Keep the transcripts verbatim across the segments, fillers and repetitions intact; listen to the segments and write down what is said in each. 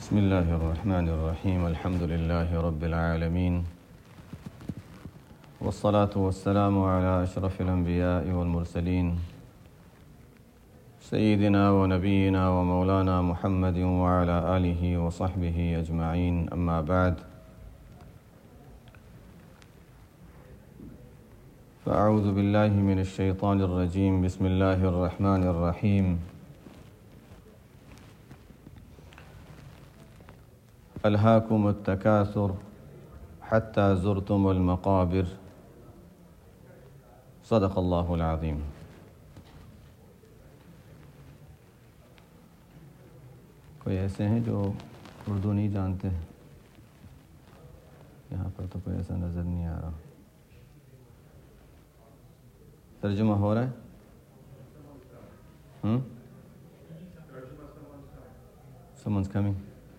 بسم الله الرحمن الرحيم الحمد لله رب العالمين والصلاة والسلام على أشرف الأنبياء والمرسلين سيدنا ونبينا ومولانا محمد وعلى آله وصحبه أجمعين. أما بعد، فأعوذ بالله من الشيطان الرجيم. بسم الله الرحمن الرحيم. ألهاكم التكاثر حتى زرتم المقابر. صدق الله العظيم. کوئی ایسے ہیں جو اردو نہیں جانتے؟ یہاں پر تو کوئی ایسا نظر نہیں آ رہا. ترجمہ ہو رہا ہے؟ ہم Someone's coming.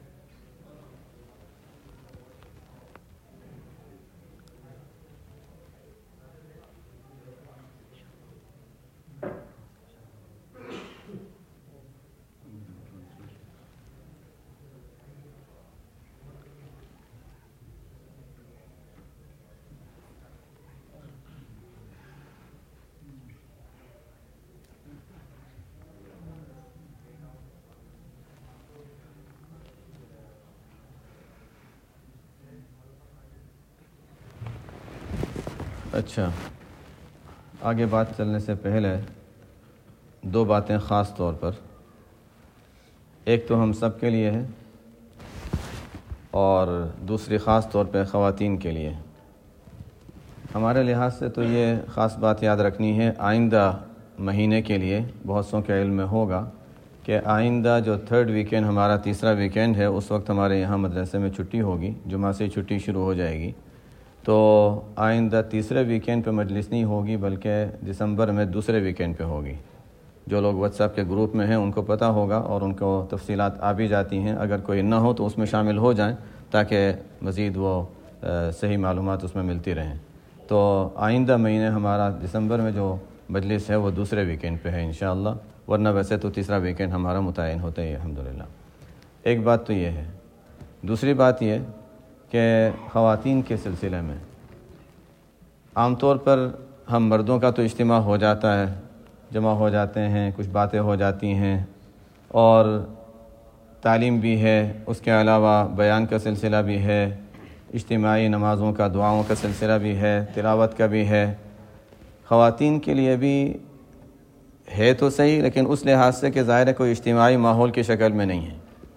اچھا، آگے بات چلنے سے پہلے دو باتیں خاص طور پر. ایک تو ہم سب کے لیے ہے اور دوسری خاص طور پہ خواتین کے لیے. ہمارے لحاظ سے تو یہ خاص بات یاد رکھنی ہے، آئندہ مہینے کے لیے بہت سو کے علم میں ہوگا کہ آئندہ جو تھرڈ ویکینڈ ہمارا تیسرا ویکینڈ ہے، اس وقت ہمارے یہاں مدرسے میں چھٹی ہوگی، جمعہ سے چھٹی شروع ہو جائے گی. تو آئندہ تیسرے ویکینڈ پہ مجلس نہیں ہوگی بلکہ دسمبر میں دوسرے ویکینڈ پہ ہوگی. جو لوگ واٹس ایپ کے گروپ میں ہیں ان کو پتہ ہوگا اور ان کو تفصیلات آ بھی جاتی ہیں. اگر کوئی نہ ہو تو اس میں شامل ہو جائیں تاکہ مزید وہ صحیح معلومات اس میں ملتی رہیں. تو آئندہ مہینے ہمارا دسمبر میں جو مجلس ہے وہ دوسرے ویکینڈ پہ ہے انشاءاللہ، ورنہ ویسے تو تیسرا ویکینڈ ہمارا متعین ہوتا ہے الحمدللہ. ایک بات تو یہ ہے. دوسری بات یہ کہ خواتین کے سلسلے میں عام طور پر ہم مردوں کا تو اجتماع ہو جاتا ہے، جمع ہو جاتے ہیں، کچھ باتیں ہو جاتی ہیں اور تعلیم بھی ہے، اس کے علاوہ بیان کا سلسلہ بھی ہے، اجتماعی نمازوں کا دعاؤں کا سلسلہ بھی ہے، تلاوت کا بھی ہے. خواتین کے لیے بھی ہے تو صحیح، لیکن اس لحاظ سے کہ ظاہر ہے کوئی اجتماعی ماحول کی شکل میں نہیں ہے.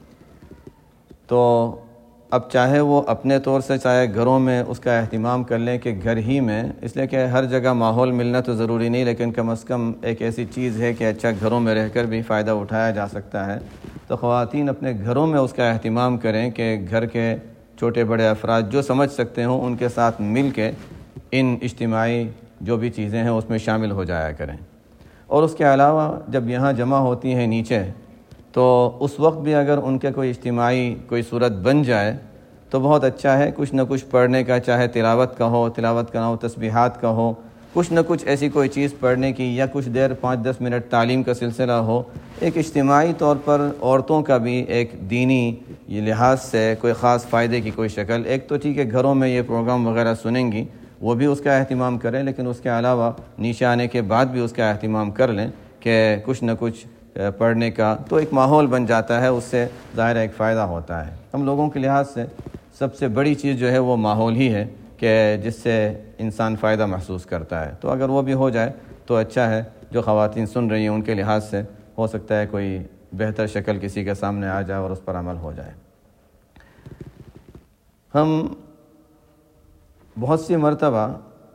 تو اب چاہے وہ اپنے طور سے چاہے گھروں میں اس کا اہتمام کر لیں کہ گھر ہی میں، اس لیے کہ ہر جگہ ماحول ملنا تو ضروری نہیں، لیکن کم از کم ایک ایسی چیز ہے کہ اچھا گھروں میں رہ کر بھی فائدہ اٹھایا جا سکتا ہے. تو خواتین اپنے گھروں میں اس کا اہتمام کریں کہ گھر کے چھوٹے بڑے افراد جو سمجھ سکتے ہوں ان کے ساتھ مل کے ان اجتماعی جو بھی چیزیں ہیں اس میں شامل ہو جایا کریں. اور اس کے علاوہ جب یہاں جمع ہوتی ہیں نیچے تو اس وقت بھی اگر ان کے کوئی اجتماعی کوئی صورت بن جائے تو بہت اچھا ہے. کچھ نہ کچھ پڑھنے کا، چاہے تلاوت کا ہو، تلاوت کا نہ ہو، تسبیحات کا ہو، کچھ نہ کچھ ایسی کوئی چیز پڑھنے کی، یا کچھ دیر پانچ دس منٹ تعلیم کا سلسلہ ہو. ایک اجتماعی طور پر عورتوں کا بھی ایک دینی یہ لحاظ سے کوئی خاص فائدے کی کوئی شکل. ایک تو ٹھیک ہے گھروں میں یہ پروگرام وغیرہ سنیں گی، وہ بھی اس کا اہتمام کریں، لیکن اس کے علاوہ نیچے آنے کے بعد بھی اس کا اہتمام کر لیں کہ کچھ نہ کچھ پڑھنے کا. تو ایک ماحول بن جاتا ہے، اس سے ظاہر ایک فائدہ ہوتا ہے. ہم لوگوں کے لحاظ سے سب سے بڑی چیز جو ہے وہ ماحول ہی ہے کہ جس سے انسان فائدہ محسوس کرتا ہے. تو اگر وہ بھی ہو جائے تو اچھا ہے. جو خواتین سن رہی ہیں ان کے لحاظ سے ہو سکتا ہے کوئی بہتر شکل کسی کے سامنے آ جائے اور اس پر عمل ہو جائے. ہم بہت سی مرتبہ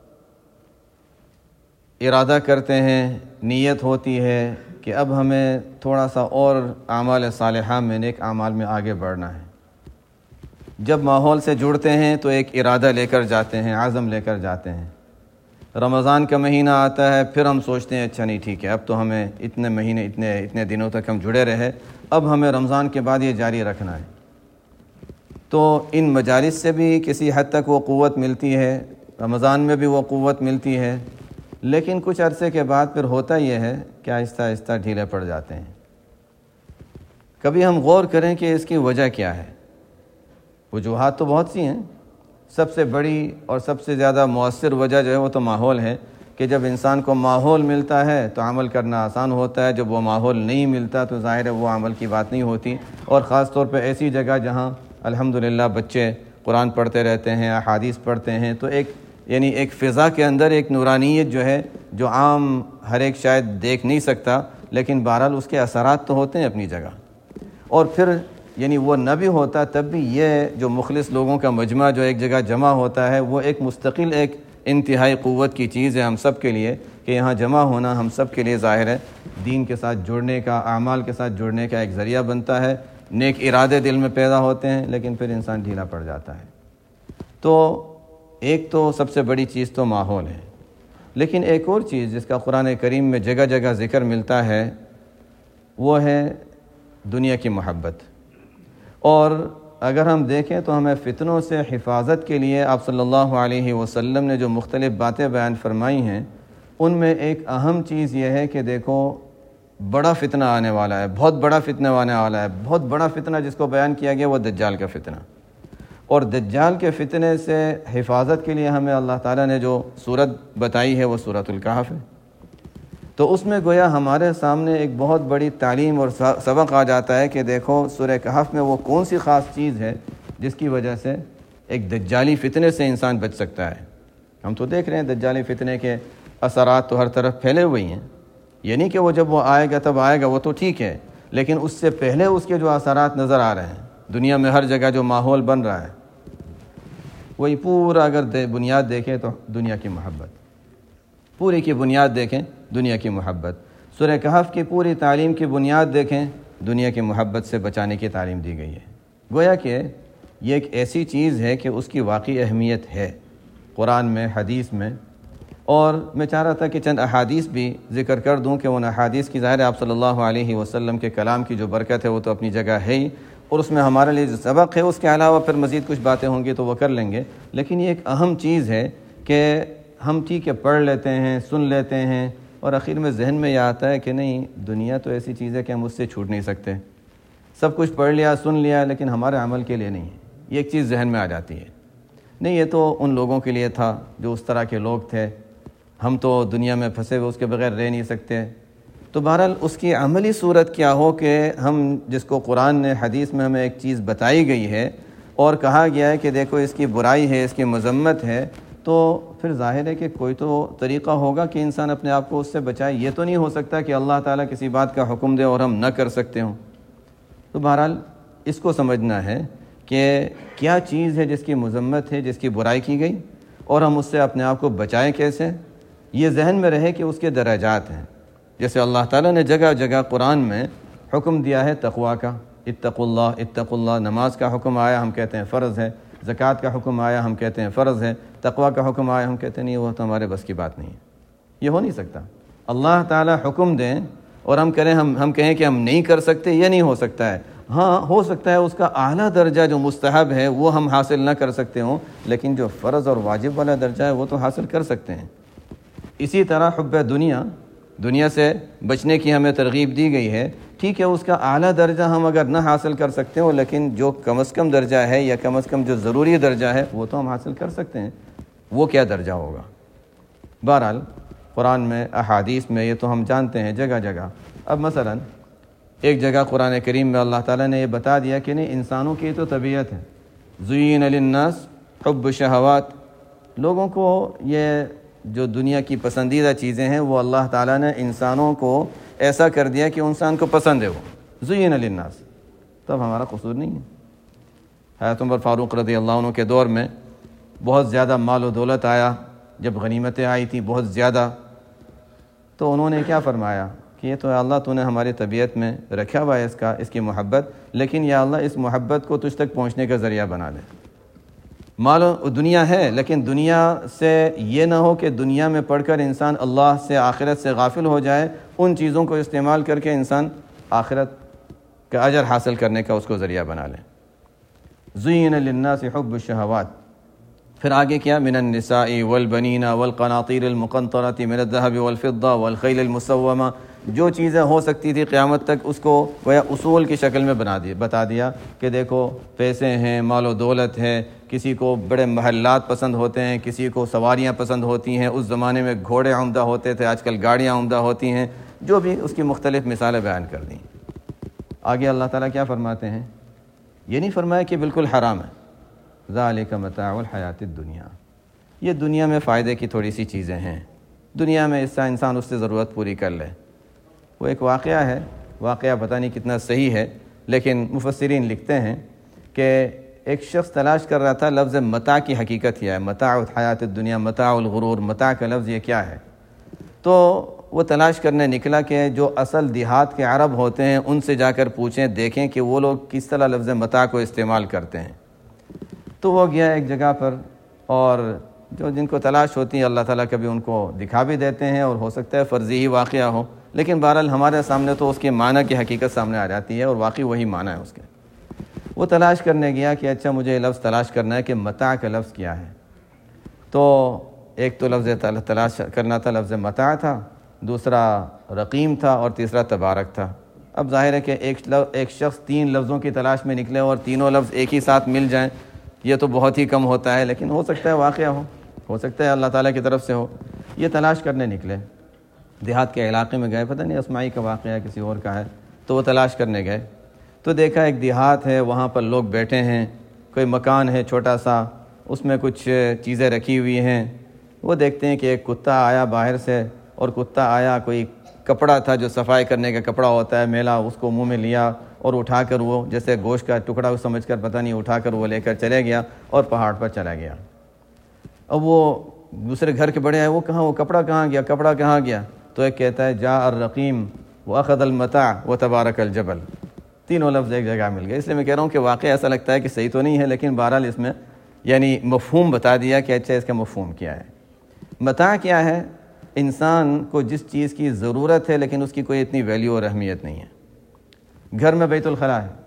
ارادہ کرتے ہیں، نیت ہوتی ہے کہ اب ہمیں تھوڑا سا اور اعمال صالحہ میں، نیک اعمال میں آگے بڑھنا ہے. جب ماحول سے جڑتے ہیں تو ایک ارادہ لے کر جاتے ہیں، عزم لے کر جاتے ہیں. رمضان کا مہینہ آتا ہے، پھر ہم سوچتے ہیں اچھا نہیں ٹھیک ہے اب تو ہمیں اتنے مہینے اتنے اتنے دنوں تک ہم جڑے رہے، اب ہمیں رمضان کے بعد یہ جاری رکھنا ہے. تو ان مجالس سے بھی کسی حد تک وہ قوت ملتی ہے، رمضان میں بھی وہ قوت ملتی ہے، لیکن کچھ عرصے کے بعد پھر ہوتا یہ ہے کہ آہستہ آہستہ ڈھیلے پڑ جاتے ہیں. کبھی ہم غور کریں کہ اس کی وجہ کیا ہے؟ وجوہات تو بہت سی ہیں، سب سے بڑی اور سب سے زیادہ مؤثر وجہ جو ہے وہ تو ماحول ہے، کہ جب انسان کو ماحول ملتا ہے تو عمل کرنا آسان ہوتا ہے، جب وہ ماحول نہیں ملتا تو ظاہر ہے وہ عمل کی بات نہیں ہوتی۔ اور خاص طور پہ ایسی جگہ جہاں الحمدللہ بچے قرآن پڑھتے رہتے ہیں، احادیث پڑھتے ہیں، تو ایک یعنی ایک فضا کے اندر ایک نورانیت جو ہے جو عام ہر ایک شاید دیکھ نہیں سکتا، لیکن بہرحال اس کے اثرات تو ہوتے ہیں اپنی جگہ۔ اور پھر یعنی وہ نہ بھی ہوتا تب بھی یہ جو مخلص لوگوں کا مجمع جو ایک جگہ جمع ہوتا ہے، وہ ایک مستقل ایک انتہائی قوت کی چیز ہے ہم سب کے لیے، کہ یہاں جمع ہونا ہم سب کے لیے ظاہر ہے دین کے ساتھ جڑنے کا، اعمال کے ساتھ جڑنے کا ایک ذریعہ بنتا ہے۔ نیک ارادے دل میں پیدا ہوتے ہیں، لیکن پھر انسان ڈھیلا پڑ جاتا ہے۔ تو ایک تو سب سے بڑی چیز تو ماحول ہے، لیکن ایک اور چیز جس کا قرآن کریم میں جگہ جگہ ذکر ملتا ہے وہ ہے دنیا کی محبت۔ اور اگر ہم دیکھیں تو ہمیں فتنوں سے حفاظت کے لیے آپ صلی اللہ علیہ وسلم نے جو مختلف باتیں بیان فرمائی ہیں، ان میں ایک اہم چیز یہ ہے کہ دیکھو بڑا فتنہ آنے والا ہے، بہت بڑا فتنہ آنے والا ہے۔ بہت بڑا فتنہ جس کو بیان کیا گیا وہ دجال کا فتنہ، اور دجال کے فتنے سے حفاظت کے لیے ہمیں اللہ تعالیٰ نے جو صورت بتائی ہے وہ سورۃ الکہف ہے۔ تو اس میں گویا ہمارے سامنے ایک بہت بڑی تعلیم اور سبق آ جاتا ہے کہ دیکھو سورہ کہف میں وہ کون سی خاص چیز ہے جس کی وجہ سے ایک دجالی فتنے سے انسان بچ سکتا ہے۔ ہم تو دیکھ رہے ہیں دجالی فتنے کے اثرات تو ہر طرف پھیلے ہوئے ہیں، یہ نہیں کہ وہ جب وہ آئے گا تب آئے گا، وہ تو ٹھیک ہے، لیکن اس سے پہلے اس کے جو اثرات نظر آ رہے ہیں دنیا میں ہر جگہ جو ماحول بن رہا ہے، وہی پورا اگر بنیاد دیکھیں تو دنیا کی محبت، پوری کی بنیاد دیکھیں دنیا کی محبت۔ سورہ کہف کی پوری تعلیم کی بنیاد دیکھیں، دنیا کی محبت سے بچانے کی تعلیم دی گئی ہے۔ گویا کہ یہ ایک ایسی چیز ہے کہ اس کی واقعی اہمیت ہے قرآن میں، حدیث میں۔ اور میں چاہ رہا تھا کہ چند احادیث بھی ذکر کر دوں کہ ان احادیث کی ظاہر آپ صلی اللہ علیہ وسلم کے کلام کی جو برکت ہے وہ تو اپنی جگہ ہے ہی، اور اس میں ہمارے لیے جو سبق ہے اس کے علاوہ پھر مزید کچھ باتیں ہوں گی تو وہ کر لیں گے، لیکن یہ ایک اہم چیز ہے کہ ہم ٹھیک ہے پڑھ لیتے ہیں، سن لیتے ہیں، اور آخر میں ذہن میں یہ آتا ہے کہ نہیں دنیا تو ایسی چیز ہے کہ ہم اس سے چھوٹ نہیں سکتے، سب کچھ پڑھ لیا سن لیا لیکن ہمارے عمل کے لیے نہیں ہے، یہ ایک چیز ذہن میں آ جاتی ہے۔ نہیں، یہ تو ان لوگوں کے لیے تھا جو اس طرح کے لوگ تھے، ہم تو دنیا میں پھنسے ہوئے اس کے بغیر رہ نہیں سکتے۔ تو بہرحال اس کی عملی صورت کیا ہو کہ ہم جس کو قرآن نے حدیث میں ہمیں ایک چیز بتائی گئی ہے اور کہا گیا ہے کہ دیکھو اس کی برائی ہے، اس کی مذمت ہے، تو پھر ظاہر ہے کہ کوئی تو طریقہ ہوگا کہ انسان اپنے آپ کو اس سے بچائے۔ یہ تو نہیں ہو سکتا کہ اللہ تعالیٰ کسی بات کا حکم دے اور ہم نہ کر سکتے ہوں۔ تو بہرحال اس کو سمجھنا ہے کہ کیا چیز ہے جس کی مذمت ہے، جس کی برائی کی گئی، اور ہم اس سے اپنے آپ کو بچائیں کیسے۔ یہ ذہن میں رہے کہ اس کے درجات ہیں، جیسے اللہ تعالیٰ نے جگہ جگہ قرآن میں حکم دیا ہے تقویٰ کا، اتقوا اللہ اتقوا اللہ، نماز کا حکم آیا ہم کہتے ہیں فرض ہے، زکوٰۃ کا حکم آیا ہم کہتے ہیں فرض ہے، تقویٰ کا حکم آیا ہم کہتے ہیں نہیں وہ تو ہمارے بس کی بات نہیں ہے، یہ ہو نہیں سکتا۔ اللہ تعالیٰ حکم دیں اور ہم کریں، ہم ہم کہیں کہ ہم نہیں کر سکتے، یہ نہیں ہو سکتا ہے۔ ہاں ہو سکتا ہے اس کا اعلیٰ درجہ جو مستحب ہے وہ ہم حاصل نہ کر سکتے ہوں، لیکن جو فرض اور واجب والا درجہ ہے وہ تو حاصل کر سکتے ہیں۔ اسی طرح حب دنیا، دنیا سے بچنے کی ہمیں ترغیب دی گئی ہے، ٹھیک ہے اس کا اعلیٰ درجہ ہم اگر نہ حاصل کر سکتے ہوں، لیکن جو کم از کم درجہ ہے یا کم از کم جو ضروری درجہ ہے وہ تو ہم حاصل کر سکتے ہیں۔ وہ کیا درجہ ہوگا؟ بہرحال قرآن میں، احادیث میں یہ تو ہم جانتے ہیں جگہ جگہ۔ اب مثلا ایک جگہ قرآن کریم میں اللہ تعالیٰ نے یہ بتا دیا کہ نہیں انسانوں کی تو طبیعت ہے، زین للناس حب الشہوات، لوگوں کو یہ جو دنیا کی پسندیدہ چیزیں ہیں وہ اللہ تعالیٰ نے انسانوں کو ایسا کر دیا کہ انسان کو پسند ہے، وہ زین للناس، تب ہمارا قصور نہیں ہے۔ حضرت عمر فاروق رضی اللہ عنہ کے دور میں بہت زیادہ مال و دولت آیا، جب غنیمتیں آئی تھیں بہت زیادہ، تو انہوں نے کیا فرمایا کہ یہ تو اللہ تو نے ہماری طبیعت میں رکھا ہوا ہے اس کا اس کی محبت، لیکن یا اللہ اس محبت کو تجھ تک پہنچنے کا ذریعہ بنا دے۔ مال و دنیا ہے، لیکن دنیا سے یہ نہ ہو کہ دنیا میں پڑھ کر انسان اللہ سے، آخرت سے غافل ہو جائے، ان چیزوں کو استعمال کر کے انسان آخرت کا اجر حاصل کرنے کا اس کو ذریعہ بنا لے۔ زین للناس حب الشہوات، پھر آگے کیا؟ من النساء والبنین والقناطیر المقنطرۃ من الذهب والفضہ والخیل المسومہ، جو چیزیں ہو سکتی تھی قیامت تک اس کو گویا اصول کی شکل میں بنا دیا بتا دیا کہ دیکھو پیسے ہیں، مال و دولت ہے، کسی کو بڑے محلات پسند ہوتے ہیں، کسی کو سواریاں پسند ہوتی ہیں، اس زمانے میں گھوڑے عمدہ ہوتے تھے، آج کل گاڑیاں عمدہ ہوتی ہیں، جو بھی اس کی مختلف مثالیں بیان کر دیں۔ آگے اللہ تعالیٰ کیا فرماتے ہیں؟ یہ نہیں فرمایا کہ بالکل حرام ہے، ذالک متاع الحیات الدنیا، یہ دنیا میں فائدے کی تھوڑی سی چیزیں ہیں، دنیا میں اس سے انسان اس سے ضرورت پوری کر لے۔ وہ ایک واقعہ ہے، واقعہ پتہ نہیں کتنا صحیح ہے، لیکن مفسرین لکھتے ہیں کہ ایک شخص تلاش کر رہا تھا لفظ متاع کی حقیقت کیا ہے، متاع الحیات الدنیا، متاع الغرور، متاع کا لفظ یہ کیا ہے؟ تو وہ تلاش کرنے نکلا کہ جو اصل دیہات کے عرب ہوتے ہیں ان سے جا کر پوچھیں، دیکھیں کہ وہ لوگ کس طرح لفظ متاع کو استعمال کرتے ہیں۔ تو وہ گیا ایک جگہ پر، اور جو جن کو تلاش ہوتی ہے اللہ تعالیٰ کبھی ان کو دکھا بھی دیتے ہیں، اور ہو سکتا ہے فرضی ہی واقعہ ہو، لیکن بہرحال ہمارے سامنے تو اس کے معنی کی حقیقت سامنے آ جاتی ہے، اور واقعی وہی معنی ہے اس کے۔ وہ تلاش کرنے گیا کہ اچھا مجھے لفظ تلاش کرنا ہے کہ متاع کا لفظ کیا ہے۔ تو ایک تو لفظ تلاش کرنا تھا، لفظ متاع تھا، دوسرا رقیم تھا، اور تیسرا تبارک تھا۔ اب ظاہر ہے کہ ایک ایک شخص تین لفظوں کی تلاش میں نکلے اور تینوں لفظ ایک ہی ساتھ مل جائیں، یہ تو بہت ہی کم ہوتا ہے، لیکن ہو سکتا ہے واقعہ ہو، ہو سکتا ہے اللہ تعالیٰ کی طرف سے ہو۔ یہ تلاش کرنے نکلے، دیہات کے علاقے میں گئے، پتہ نہیں اسماعی کا واقعہ ہے کسی اور کا ہے، تو وہ تلاش کرنے گئے تو دیکھا ایک دیہات ہے، وہاں پر لوگ بیٹھے ہیں، کوئی مکان ہے چھوٹا سا، اس میں کچھ چیزیں رکھی ہوئی ہیں۔ وہ دیکھتے ہیں کہ ایک کتا آیا باہر سے، اور کتا آیا، کوئی کپڑا تھا جو صفائی کرنے کا کپڑا ہوتا ہے میلا، اس کو منہ میں لیا اور اٹھا کر وہ جیسے گوشت کا ٹکڑا سمجھ کر پتہ نہیں اٹھا کر وہ لے کر چلے گیا اور پہاڑ پر چلا گیا۔ اب وہ دوسرے گھر کے بڑے ہیں، وہ کہاں، وہ کپڑا کہاں گیا، کپڑا کہاں گیا؟ تو ایک کہتا ہے جاء الرقیم واخذ المتاع وتبارک الجبل، تینوں لفظ ایک جگہ مل گئے۔ اس لیے میں کہہ رہا ہوں کہ واقعہ ایسا لگتا ہے کہ صحیح تو نہیں ہے، لیکن بہرحال اس میں یعنی مفہوم بتا دیا کہ اچھا اس کا مفہوم کیا ہے۔ متاع کیا ہے؟ انسان کو جس چیز کی ضرورت ہے لیکن اس کی کوئی اتنی ویلیو اور اہمیت نہیں ہے۔ گھر میں بیت الخلاء ہے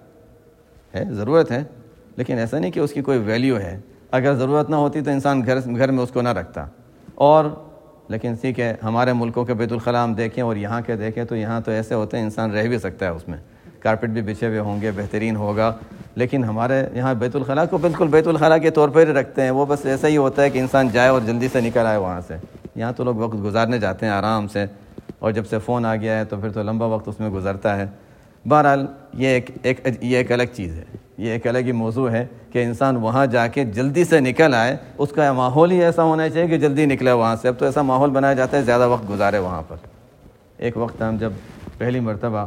ہے ضرورت ہے، لیکن ایسا نہیں کہ اس کی کوئی ویلیو ہے، اگر ضرورت نہ ہوتی تو انسان گھر گھر میں اس کو نہ رکھتا۔ اور لیکن ٹھیک ہے، ہمارے ملکوں کے بیت الخلاء ہم دیکھیں اور یہاں کے دیکھیں تو یہاں تو ایسے ہوتے ہیں انسان رہ بھی سکتا ہے اس میں، کارپٹ بھی بچھے ہوئے ہوں گے، بہترین ہوگا، لیکن ہمارے یہاں بیت الخلاء کو بالکل بیت الخلاء کے طور پر ہی رکھتے ہیں، وہ بس ایسا ہی ہوتا ہے کہ انسان جائے اور جلدی سے نکل آئے وہاں سے۔ یہاں تو لوگ وقت گزارنے جاتے ہیں آرام سے، اور جب سے فون آ گیا ہے تو پھر تو لمبا وقت اس میں گزرتا ہے۔ بہرحال یہ ایک ایک یہ ایک الگ چیز ہے، یہ ایک الگ ہی موضوع ہے کہ انسان وہاں جا کے جلدی سے نکل آئے، اس کا ماحول ہی ایسا ہونا چاہیے کہ جلدی نکلے وہاں سے۔ اب تو ایسا ماحول بنایا جاتا ہے زیادہ وقت گزارے وہاں پر۔ ایک وقت ہم جب پہلی مرتبہ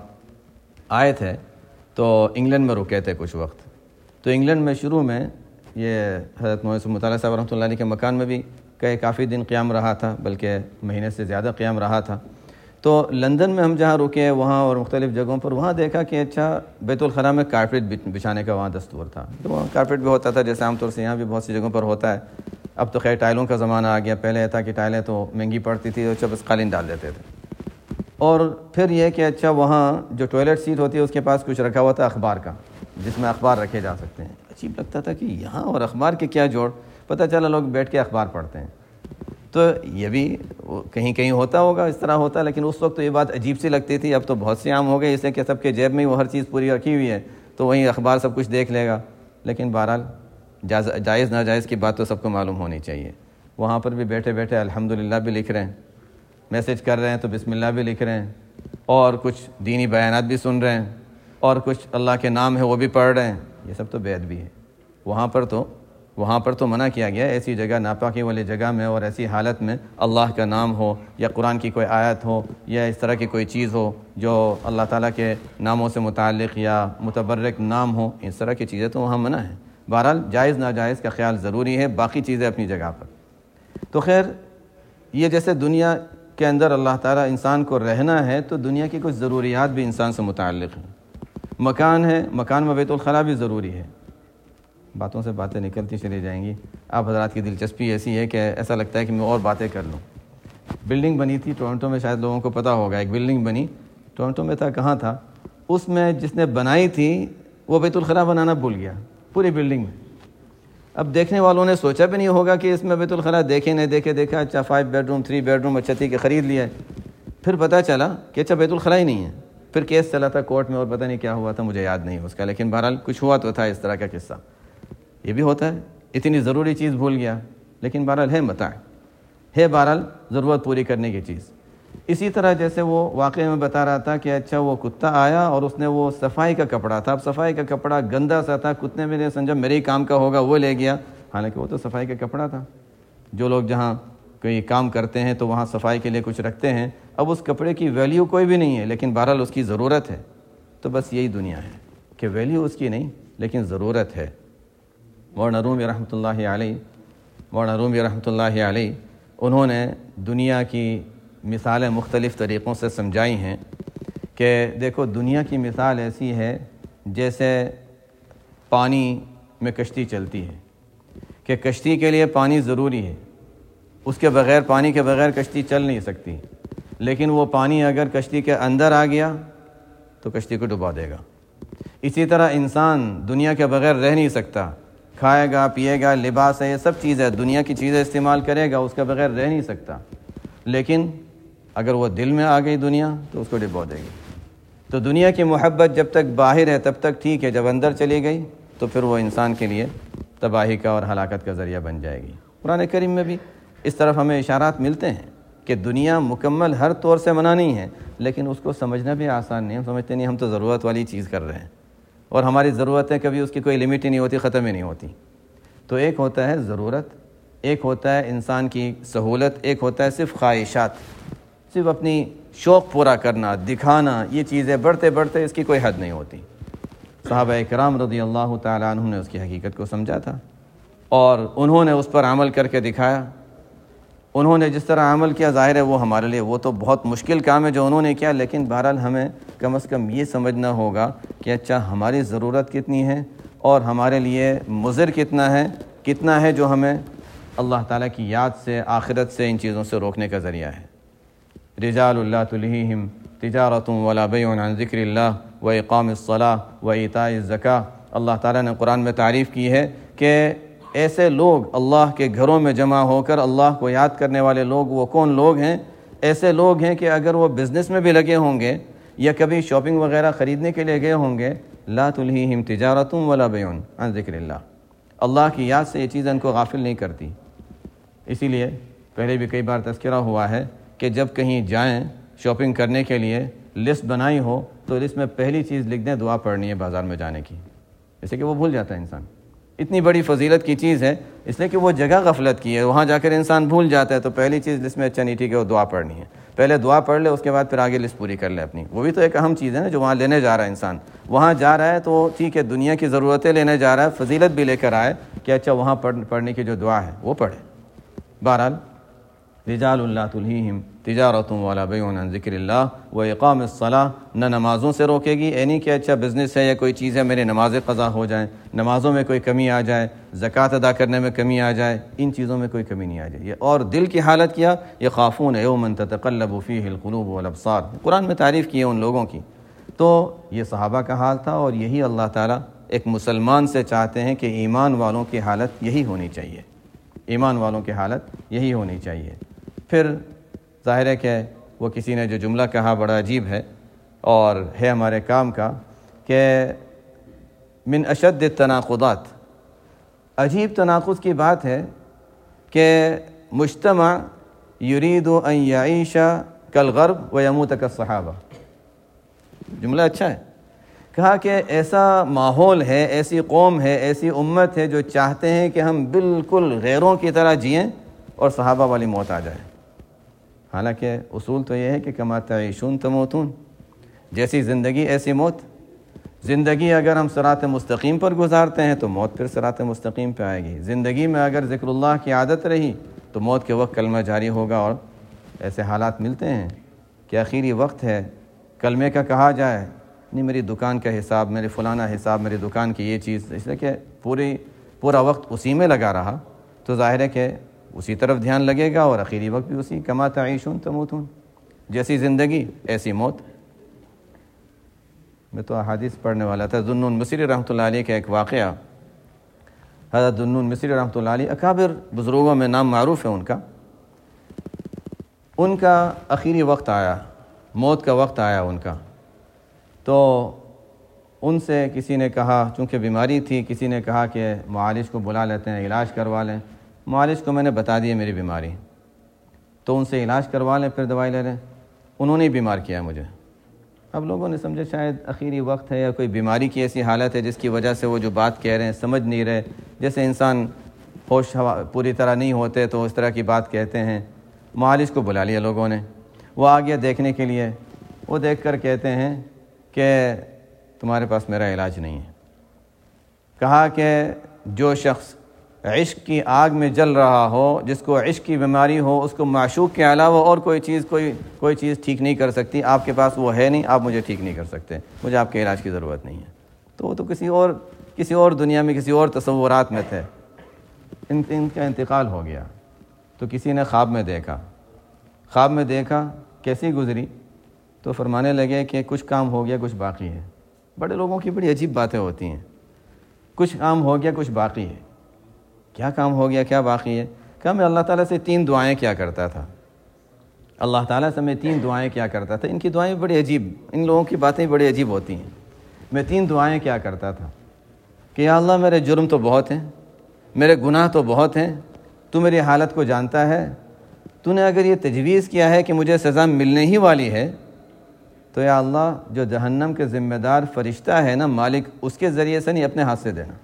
آئے تھے تو انگلینڈ میں رکے تھے کچھ وقت، تو انگلینڈ میں شروع میں یہ حضرت محمد مطالعہ صاحب رحمۃ اللہ علیہ کے مکان میں بھی کئی کافی دن قیام رہا تھا، بلکہ مہینے سے زیادہ قیام رہا تھا۔ تو لندن میں ہم جہاں رکے وہاں اور مختلف جگہوں پر وہاں دیکھا کہ اچھا بیت الخلاء میں کارپیٹ بچھانے کا وہاں دستور تھا، تو وہاں کارپیٹ بھی ہوتا تھا جیسے عام طور سے یہاں بھی بہت سی جگہوں پر ہوتا ہے۔ اب تو خیر ٹائلوں کا زمانہ آ گیا، پہلے تھا کہ ٹائلیں تو مہنگی پڑتی تھی اور بس قالین ڈال دیتے تھے۔ اور پھر یہ کہ اچھا وہاں جو ٹوائلٹ سیٹ ہوتی ہے اس کے پاس کچھ رکھا ہوا تھا اخبار کا، جس میں اخبار رکھے جا سکتے ہیں۔ عجیب لگتا تھا کہ یہاں اور اخبار کے کیا جوڑ، پتہ چلا لوگ بیٹھ کے اخبار پڑھتے ہیں۔ تو یہ بھی کہیں کہیں ہوتا ہوگا، اس طرح ہوتا، لیکن اس وقت تو یہ بات عجیب سی لگتی تھی۔ اب تو بہت سی عام ہو گئی، اس لیے کہ سب کے جیب میں وہ ہر چیز پوری رکھی ہوئی ہے، تو وہیں اخبار سب کچھ دیکھ لے گا۔ لیکن بہرحال جائز ناجائز کی بات تو سب کو معلوم ہونی چاہیے۔ وہاں پر بھی بیٹھے بیٹھے الحمدللہ بھی لکھ رہے ہیں، میسج کر رہے ہیں تو بسم اللہ بھی لکھ رہے ہیں، اور کچھ دینی بیانات بھی سن رہے ہیں، اور کچھ اللہ کے نام ہے وہ بھی پڑھ رہے ہیں۔ یہ سب تو بے ادبی ہے۔ وہاں پر تو وہاں پر تو منع کیا گیا، ایسی جگہ ناپاکی والی جگہ میں اور ایسی حالت میں اللہ کا نام ہو یا قرآن کی کوئی آیت ہو یا اس طرح کی کوئی چیز ہو جو اللہ تعالیٰ کے ناموں سے متعلق یا متبرک نام ہو، اس طرح کی چیزیں تو وہاں منع ہیں۔ بہرحال جائز ناجائز کا خیال ضروری ہے، باقی چیزیں اپنی جگہ پر۔ تو خیر یہ جیسے دنیا کے اندر اللہ تعالیٰ انسان کو رہنا ہے تو دنیا کی کچھ ضروریات بھی انسان سے متعلق ہیں۔ مکان ہے، مکان میں بیت الخلاء بھی ضروری ہے۔ باتوں سے باتیں نکلتی چلی جائیں گی، آپ حضرات کی دلچسپی ایسی ہے کہ ایسا لگتا ہے کہ میں اور باتیں کر لوں۔ بلڈنگ بنی تھی ٹورنٹو میں، شاید لوگوں کو پتہ ہوگا، ایک بلڈنگ بنی ٹورنٹو میں تھا، کہاں تھا، اس میں جس نے بنائی تھی وہ بیت الخلاء بنانا بھول گیا پوری بلڈنگ میں۔ اب دیکھنے والوں نے سوچا بھی نہیں ہوگا کہ اس میں بیت الخلاء دیکھے نہیں دیکھے دیکھا اچھا five bedroom three bedroom اچھا ٹھیک ہے خرید لیا ہے، پھر پتہ چلا کہ اچھا بیت الخلاء ہی نہیں ہے، پھر کیس چلا تھا کورٹ میں اور پتہ نہیں کیا ہوا تھا، مجھے یاد نہیں اس کا، لیکن بہرحال کچھ ہوا تو تھا اس طرح کا قصہ۔ یہ بھی ہوتا ہے، اتنی ضروری چیز بھول گیا، لیکن بہرحال ہے متاع، ہے بہرحال ضرورت پوری کرنے کی چیز۔ اسی طرح جیسے وہ واقعے میں بتا رہا تھا کہ اچھا وہ کتا آیا اور اس نے وہ صفائی کا کپڑا تھا، اب صفائی کا کپڑا گندا سا تھا، کتنے میں نے سمجھا میرے ہی کام کا ہوگا وہ لے گیا، حالانکہ وہ تو صفائی کا کپڑا تھا۔ جو لوگ جہاں کوئی کام کرتے ہیں تو وہاں صفائی کے لیے کچھ رکھتے ہیں، اب اس کپڑے کی ویلیو کوئی بھی نہیں ہے لیکن بہرحال اس کی ضرورت ہے۔ تو بس یہی دنیا ہے کہ ویلیو اس کی نہیں لیکن ضرورت ہے۔ مولانا رومی رحمۃ اللہ علیہ مولانا رومی رحمۃ اللہ علیہ انہوں نے دنیا کی مثالیں مختلف طریقوں سے سمجھائی ہیں کہ دیکھو دنیا کی مثال ایسی ہے جیسے پانی میں کشتی چلتی ہے، کہ کشتی کے لیے پانی ضروری ہے، اس کے بغیر پانی کے بغیر کشتی چل نہیں سکتی، لیکن وہ پانی اگر کشتی کے اندر آ گیا تو کشتی کو ڈبا دے گا۔ اسی طرح انسان دنیا کے بغیر رہ نہیں سکتا، کھائے گا پیے گا، لباس ہے، یہ سب چیزیں دنیا کی چیزیں استعمال کرے گا، اس کے بغیر رہ نہیں سکتا، لیکن اگر وہ دل میں آ گئی دنیا تو اس کو ڈبو دے گی۔ تو دنیا کی محبت جب تک باہر ہے تب تک ٹھیک ہے، جب اندر چلی گئی تو پھر وہ انسان کے لیے تباہی کا اور ہلاکت کا ذریعہ بن جائے گی۔ قرآن کریم میں بھی اس طرف ہمیں اشارات ملتے ہیں کہ دنیا مکمل ہر طور سے منع نہیں ہے، لیکن اس کو سمجھنا بھی آسان نہیں، ہم سمجھتے نہیں ہم تو ضرورت والی چیز کر رہے ہیں، اور ہماری ضرورتیں کبھی اس کی کوئی لمٹ ہی نہیں ہوتی، ختم ہی نہیں ہوتی۔ تو ایک ہوتا ہے ضرورت، ایک ہوتا ہے انسان کی سہولت، ایک ہوتا ہے صرف خواہشات، صرف اپنی شوق پورا کرنا، دکھانا، یہ چیزیں بڑھتے بڑھتے اس کی کوئی حد نہیں ہوتی۔ صحابہ کرام رضی اللہ تعالیٰ عنہ نے اس کی حقیقت کو سمجھا تھا اور انہوں نے اس پر عمل کر کے دکھایا۔ انہوں نے جس طرح عمل کیا ظاہر ہے وہ ہمارے لیے وہ تو بہت مشکل کام ہے جو انہوں نے کیا، لیکن بہرحال ہمیں کم از کم یہ سمجھنا ہوگا کہ اچھا ہماری ضرورت کتنی ہے اور ہمارے لیے مضر کتنا ہے، کتنا ہے جو ہمیں اللہ تعالیٰ کی یاد سے، آخرت سے، ان چیزوں سے روکنے کا ذریعہ ہے۔ رجال لا تلہیہم تجارۃ ولا بیع عن ذکر اللہ و اقام الصلاۃ و ایتاء الزکاۃ۔ اللہ تعالیٰ نے قرآن میں تعریف کی ہے کہ ایسے لوگ اللہ کے گھروں میں جمع ہو کر اللہ کو یاد کرنے والے لوگ وہ کون لوگ ہیں؟ ایسے لوگ ہیں کہ اگر وہ بزنس میں بھی لگے ہوں گے یا کبھی شاپنگ وغیرہ خریدنے کے لیے گئے ہوں گے، لا تلہیہم تجارۃ ولا بیع عن ذکر اللہ، اللہ کی یاد سے یہ چیزیں ان کو غافل نہیں کرتی۔ اسی لیے پہلے بھی کئی بار تذکرہ ہوا ہے کہ جب کہیں جائیں شاپنگ کرنے کے لیے، لسٹ بنائی ہو تو لسٹ میں پہلی چیز لکھ دیں دعا پڑھنی ہے بازار میں جانے کی، جیسے کہ وہ بھول جاتا ہے انسان۔ اتنی بڑی فضیلت کی چیز ہے اس لیے کہ وہ جگہ غفلت کی ہے، وہاں جا کر انسان بھول جاتا ہے، تو پہلی چیز لسٹ میں اچھا نہیں ٹھیک ہے وہ دعا پڑھنی ہے، پہلے دعا پڑھ لے، اس کے بعد پھر آگے لسٹ پوری کر لے اپنی۔ وہ بھی تو ایک اہم چیز ہے نا جو وہاں لینے جا رہا ہے انسان، وہاں جا رہا ہے تو ٹھیک ہے دنیا کی ضرورتیں لینے جا رہا ہے، فضیلت بھی لے کر آئے کہ اچھا وہاں پڑھنے کی جو دعا ہے وہ پڑھے۔ بہرحال رجال لا تلہیہم تجارۃ ولا بیع عن ذکر اللہ و اقام الصلاۃ، نہ نمازوں سے روکے گی، اے نہیں کہ اچھا بزنس ہے یا کوئی چیز ہے میرے نمازیں قضا ہو جائیں، نمازوں میں کوئی کمی آ جائے، زکوٰۃ ادا کرنے میں کمی آ جائے، ان چیزوں میں کوئی کمی نہیں آ جائے۔ اور دل کی حالت کیا، یخافون یوما تتقلب فیہ القلوب والابصار، قرآن میں تعریف کی ہے ان لوگوں کی۔ تو یہ صحابہ کا حال تھا اور یہی اللہ تعالیٰ ایک مسلمان سے چاہتے ہیں کہ ایمان والوں کی حالت یہی ہونی چاہیے، ایمان والوں کی حالت یہی ہونی چاہیے۔ پھر ظاہر ہے کہ وہ کسی نے جو جملہ کہا بڑا عجیب ہے اور ہے ہمارے کام کا، کہ من اشد التناقضات، عجیب تناقض کی بات ہے کہ مجتمع یرید ان یعیش کالغرب ویموت کالصحابہ۔ جملہ اچھا ہے، کہا کہ ایسا ماحول ہے، ایسی قوم ہے، ایسی امت ہے جو چاہتے ہیں کہ ہم بالکل غیروں کی طرح جئیں اور صحابہ والی موت آ جائے۔ حالانکہ اصول تو یہ ہے کہ کما تعیشون تموتون، جیسی زندگی ایسی موت۔ زندگی اگر ہم صراط مستقیم پر گزارتے ہیں تو موت پھر صراط مستقیم پہ آئے گی۔ زندگی میں اگر ذکر اللہ کی عادت رہی تو موت کے وقت کلمہ جاری ہوگا، اور ایسے حالات ملتے ہیں کہ آخری وقت ہے کلمے کا کہا جائے، نہیں میری دکان کا حساب، میرے فلانا حساب، میری دکان کی یہ چیز، اس لیے کہ پوری پورا وقت اسی میں لگا رہا تو ظاہر ہے کہ اسی طرف دھیان لگے گا اور آخری وقت بھی اسی، کما تعیشون تموتون، جیسی زندگی ایسی موت۔ میں تو احادیث پڑھنے والا تھا، ذو النون مصری رحمۃ اللہ علیہ کا ایک واقعہ، حضرت ذوالنون مصری رحمۃ اللہ علیہ اکابر بزرگوں میں نام معروف ہے ان کا. ان کا آخری وقت آیا، موت کا وقت آیا ان کا، تو ان سے کسی نے کہا، چونکہ بیماری تھی، کسی نے کہا کہ معالج کو بلا لیتے ہیں، علاج کروا لیں. معالج کو میں نے بتا دی میری بیماری، تو ان سے علاج کروا لیں، پھر دوائی لے لیں. انہوں نے بیمار کیا مجھے. اب لوگوں نے سمجھا شاید آخری وقت ہے یا کوئی بیماری کی ایسی حالت ہے جس کی وجہ سے وہ جو بات کہہ رہے ہیں سمجھ نہیں رہے. جیسے انسان ہوش پوری طرح نہیں ہوتے تو اس طرح کی بات کہتے ہیں. معالج کو بلا لیا لوگوں نے، وہ آ گیا دیکھنے کے لیے. وہ دیکھ کر کہتے ہیں کہ تمہارے پاس میرا علاج نہیں ہے. کہا کہ جو شخص عشق کی آگ میں جل رہا ہو، جس کو عشق کی بیماری ہو، اس کو معشوق کے علاوہ اور کوئی چیز کوئی کوئی چیز ٹھیک نہیں کر سکتی. آپ کے پاس وہ ہے نہیں، آپ مجھے ٹھیک نہیں کر سکتے، مجھے آپ کے علاج کی ضرورت نہیں ہے. تو وہ تو کسی اور کسی اور دنیا میں کسی اور تصورات میں تھے. ان ان کا انتقال ہو گیا. تو کسی نے خواب میں دیکھا. خواب میں دیکھا کیسی گزری؟ تو فرمانے لگے کہ کچھ کام ہو گیا، کچھ باقی ہے. بڑے لوگوں کی بڑی عجیب باتیں ہوتی ہیں. کچھ کام ہو گیا، کچھ باقی ہے. کیا کام ہو گیا، کیا باقی ہے؟ کہا میں اللہ تعالیٰ سے تین دعائیں کیا کرتا تھا. اللہ تعالیٰ سے میں تین دعائیں کیا کرتا تھا. ان کی دعائیں بڑی عجیب، ان لوگوں کی باتیں بڑی عجیب ہوتی ہیں. میں تین دعائیں کیا کرتا تھا کہ یا اللہ میرے جرم تو بہت ہیں، میرے گناہ تو بہت ہیں، تو میری حالت کو جانتا ہے. تو نے اگر یہ تجویز کیا ہے کہ مجھے سزا ملنے ہی والی ہے، تو یا اللہ جو جہنم کے ذمہ دار فرشتہ ہے نا مالک، اس کے ذریعے سے نہیں اپنے ہاتھ سے دینا.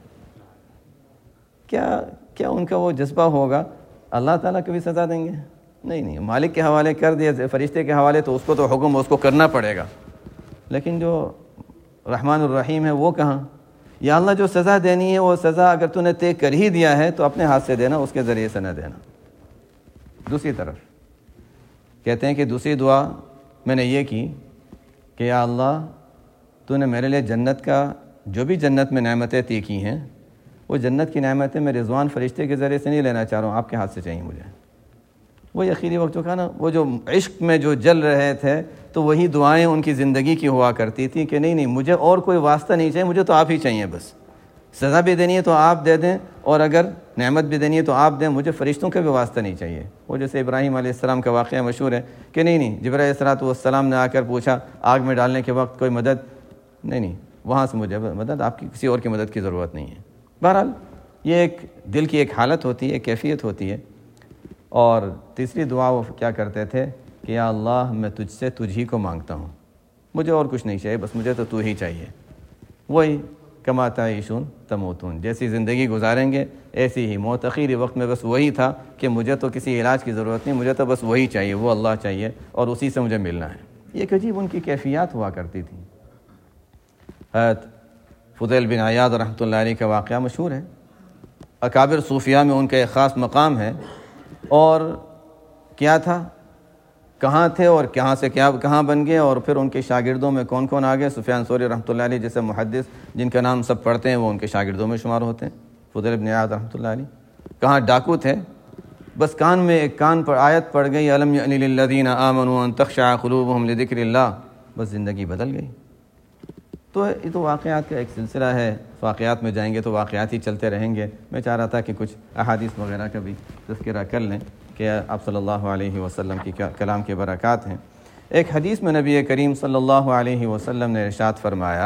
کیا کیا ان کا وہ جذبہ ہوگا اللہ تعالیٰ کبھی سزا دیں گے؟ نہیں نہیں، مالک کے حوالے کر دیا، فرشتے کے حوالے تو اس کو تو حکم اس کو کرنا پڑے گا. لیکن جو رحمان الرحیم ہے وہ کہاں؟ یا اللہ جو سزا دینی ہے وہ سزا اگر تو نے طے کر ہی دیا ہے تو اپنے ہاتھ سے دینا، اس کے ذریعے سے نہ دینا. دوسری طرف کہتے ہیں کہ دوسری دعا میں نے یہ کی کہ یا اللہ تو نے میرے لیے جنت کا جو بھی جنت میں نعمتیں طے کی ہیں، وہ جنت کی نعمتیں میں رضوان فرشتے کے ذریعے سے نہیں لینا چاہ رہا ہوں، آپ کے ہاتھ سے چاہیے مجھے. وہی آخری وقت جو کہا نا، وہ جو عشق میں جو جل رہے تھے، تو وہی دعائیں ان کی زندگی کی ہوا کرتی تھیں کہ نہیں نہیں مجھے اور کوئی واسطہ نہیں چاہیے، مجھے تو آپ ہی چاہیے. بس سزا بھی دینی ہے تو آپ دے دیں، اور اگر نعمت بھی دینی ہے تو آپ دیں، مجھے فرشتوں کا بھی واسطہ نہیں چاہیے. وہ جیسے ابراہیم علیہ السلام کا واقعہ مشہور ہے کہ نہیں نہیں جبرائیل علیہ الصلوۃ والسلام نے آ کر پوچھا آگ میں ڈالنے کے وقت کوئی مدد، نہیں نہیں وہاں سے مجھے مدد، آپ کی کسی اور کی مدد کی ضرورت نہیں ہے. بہرحال یہ ایک دل کی ایک حالت ہوتی ہے، ایک کیفیت ہوتی ہے. اور تیسری دعا وہ کیا کرتے تھے کہ یا اللہ میں تجھ سے تجھ ہی کو مانگتا ہوں، مجھے اور کچھ نہیں چاہیے، بس مجھے تو تو ہی چاہیے. وہی کما تعیشون تموتون، جیسی زندگی گزاریں گے ایسی ہی موت. اخیری وقت میں بس وہی تھا کہ مجھے تو کسی علاج کی ضرورت نہیں، مجھے تو بس وہی چاہیے، وہ اللہ چاہیے اور اسی سے مجھے ملنا ہے. یہ ایک عجیب ان کی کیفیات ہوا کرتی تھی. حضرت فضیل بن عیاض رحمۃ اللہ علیہ کا واقعہ مشہور ہے. اکابر صوفیاء میں ان کا ایک خاص مقام ہے. اور کیا تھا، کہاں تھے اور کہاں سے کیا کہاں بن گئے، اور پھر ان کے شاگردوں میں کون کون آ گئے. سفیان ثوری رحمۃ اللہ علیہ جیسے محدث جن کا نام سب پڑھتے ہیں وہ ان کے شاگردوں میں شمار ہوتے ہیں. فضیل بن عیاض رحمۃ اللہ علیہ کہاں ڈاکو تھے، بس کان میں ایک کان پر آیت پڑ گئی الم یأن للذین آمنوا ان تخشع قلوبهم لذکر اللہ، بس زندگی بدل گئی. تو یہ تو واقعات کا ایک سلسلہ ہے، واقعات میں جائیں گے تو واقعات ہی چلتے رہیں گے. میں چاہ رہا تھا کہ کچھ احادیث وغیرہ کا بھی تذکرہ کر لیں کہ آپ صلی اللہ علیہ وسلم کی کلام کے برکات ہیں. ایک حدیث میں نبی کریم صلی اللہ علیہ وسلم نے ارشاد فرمایا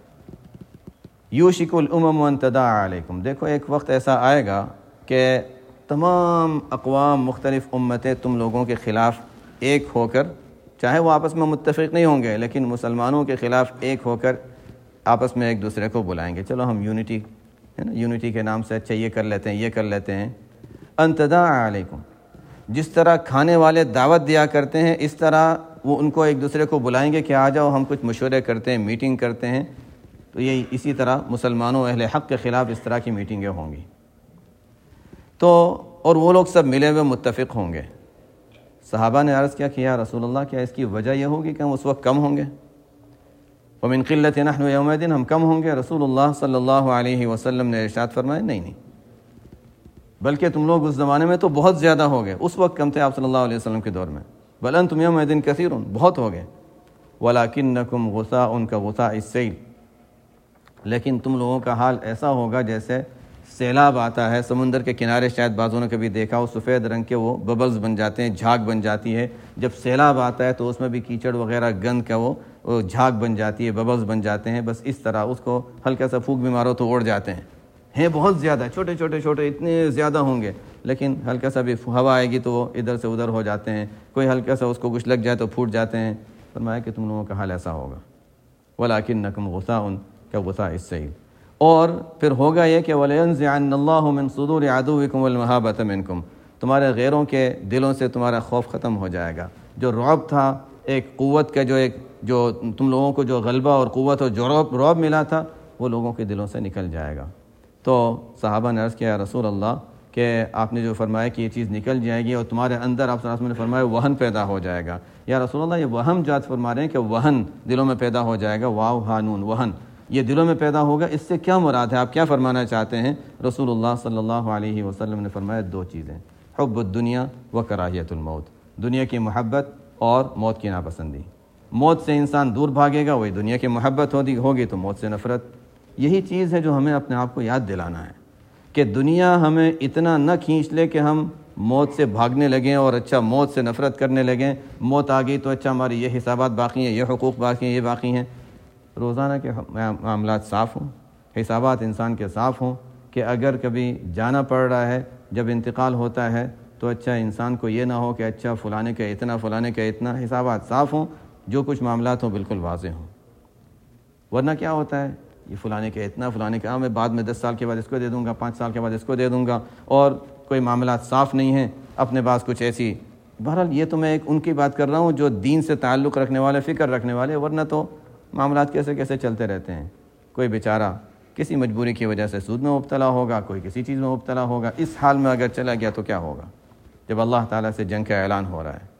یوشک الامم ان تداعی علیکم، دیکھو ایک وقت ایسا آئے گا کہ تمام اقوام مختلف امتیں تم لوگوں کے خلاف ایک ہو کر، چاہے وہ آپس میں متفق نہیں ہوں گے لیکن مسلمانوں کے خلاف ایک ہو کر آپس میں ایک دوسرے کو بلائیں گے. چلو ہم یونٹی ہے نا، یونٹی کے نام سے اچھا یہ کر لیتے ہیں یہ کر لیتے ہیں. ان تداعی علیکم، جس طرح کھانے والے دعوت دیا کرتے ہیں اس طرح وہ ان کو ایک دوسرے کو بلائیں گے کہ آ جاؤ ہم کچھ مشورے کرتے ہیں، میٹنگ کرتے ہیں. تو یہ اسی طرح مسلمانوں اہل حق کے خلاف اس طرح کی میٹنگیں ہوں گی. تو اور وہ لوگ سب ملے ہوئے متفق ہوں گے. صحابہ نے عرض کیا کہ یا رسول اللہ کیا اس کی وجہ یہ ہوگی کہ ہم اس وقت کم ہوں گے؟ ومن قلت نحن یومئذ، ہم کم ہوں گے؟ رسول اللہ صلی اللہ علیہ وسلم نے ارشاد فرمایا نہیں نہیں، بلکہ تم لوگ اس زمانے میں تو بہت زیادہ ہو گئے. اس وقت کم تھے آپ صلی اللہ علیہ وسلم کے دور میں. بل انتم یومئذ کثیر، بہت ہو گئے. ولکنکم غثاء کغثاء السیل، لیکن تم لوگوں کا حال ایسا ہوگا جیسے سیلاب آتا ہے، سمندر کے کنارے شاید بعضوں نے کبھی دیکھا ہو، سفید رنگ کے وہ ببلز بن جاتے ہیں، جھاگ بن جاتی ہے. جب سیلاب آتا ہے تو اس میں بھی کیچڑ وغیرہ گند کا وہ وہ جھاگ بن جاتی ہے، ببلز بن جاتے ہیں. بس اس طرح اس کو ہلکا سا پھونک بھی مارو تو اڑ جاتے ہیں. ہیں بہت زیادہ، چھوٹے چھوٹے چھوٹے اتنے زیادہ ہوں گے، لیکن ہلکا سا بھی ہوا آئے گی تو وہ ادھر سے ادھر ہو جاتے ہیں. کوئی ہلکا سا اس کو کچھ لگ جائے تو پھوٹ جاتے ہیں. فرمایا کہ تم لوگوں کا حال ایسا ہوگا. وَلَكِنَّكُمْ غُثَاءٌ كَغُثَاءِ السَّيْلِ. اور پھر ہوگا یہ کہ وَلَيَنزِعَنَّ اللَّهُ مِن صُدُورِ عَدُوِّكُمُ الْمَهَابَةَ مِنكُمْ. تمہارے غیروں کے دلوں سے تمہارا خوف ختم ہو جائے گا. جو رعب تھا، ایک قوت کا جو ایک جو تم لوگوں کو جو غلبہ اور قوت اور جو رعب رعب ملا تھا وہ لوگوں کے دلوں سے نکل جائے گا. تو صحابہ نے عرض کیا رسول اللہ کہ آپ نے جو فرمایا کہ یہ چیز نکل جائے گی اور تمہارے اندر آپ صلی اللہ علیہ وسلم نے فرمایا وہن پیدا ہو جائے گا. یا رسول اللہ یہ وہم جو آپ فرما رہے ہیں کہ وہن دلوں میں پیدا ہو جائے گا، واو ہانون وہن، یہ دلوں میں پیدا ہوگا، اس سے کیا مراد ہے؟ آپ کیا فرمانا چاہتے ہیں؟ رسول اللہ صلی اللہ علیہ وسلم نے فرمایا دو چیزیں، حب الدنیا و کراہیت الموت. دنیا کی محبت اور موت کی ناپسندی. موت سے انسان دور بھاگے گا، وہی دنیا کی محبت ہوگی ہوگی تو موت سے نفرت. یہی چیز ہے جو ہمیں اپنے آپ کو یاد دلانا ہے کہ دنیا ہمیں اتنا نہ کھینچ لے کہ ہم موت سے بھاگنے لگیں اور اچھا موت سے نفرت کرنے لگیں. موت آ گئی تو اچھا ہماری یہ حسابات باقی ہیں، یہ حقوق باقی ہیں، یہ باقی ہیں. روزانہ کے معاملات صاف ہوں، حسابات انسان کے صاف ہوں کہ اگر کبھی جانا پڑ رہا ہے، جب انتقال ہوتا ہے تو اچھا انسان کو یہ نہ ہو کہ اچھا فلانے کا اتنا فلانے کا اتنا. حسابات صاف ہوں، جو کچھ معاملات ہوں بالکل واضح ہوں. ورنہ کیا ہوتا ہے، یہ فلانے کا اتنا فلانے کا، میں بعد میں دس سال کے بعد اس کو دے دوں گا، پانچ سال کے بعد اس کو دے دوں گا، اور کوئی معاملات صاف نہیں ہیں، اپنے پاس کچھ ایسی. بہرحال یہ تو میں ایک ان کی بات کر رہا ہوں جو دین سے تعلق رکھنے والے، فکر رکھنے والے. ورنہ تو معاملات کیسے کیسے چلتے رہتے ہیں. کوئی بیچارہ کسی مجبوری کی وجہ سے سود میں مبتلا ہوگا، کوئی کسی چیز میں مبتلا ہوگا. اس حال میں اگر چلا گیا تو کیا ہوگا جب اللہ تعالیٰ سے جنگ کا اعلان ہو رہا ہے.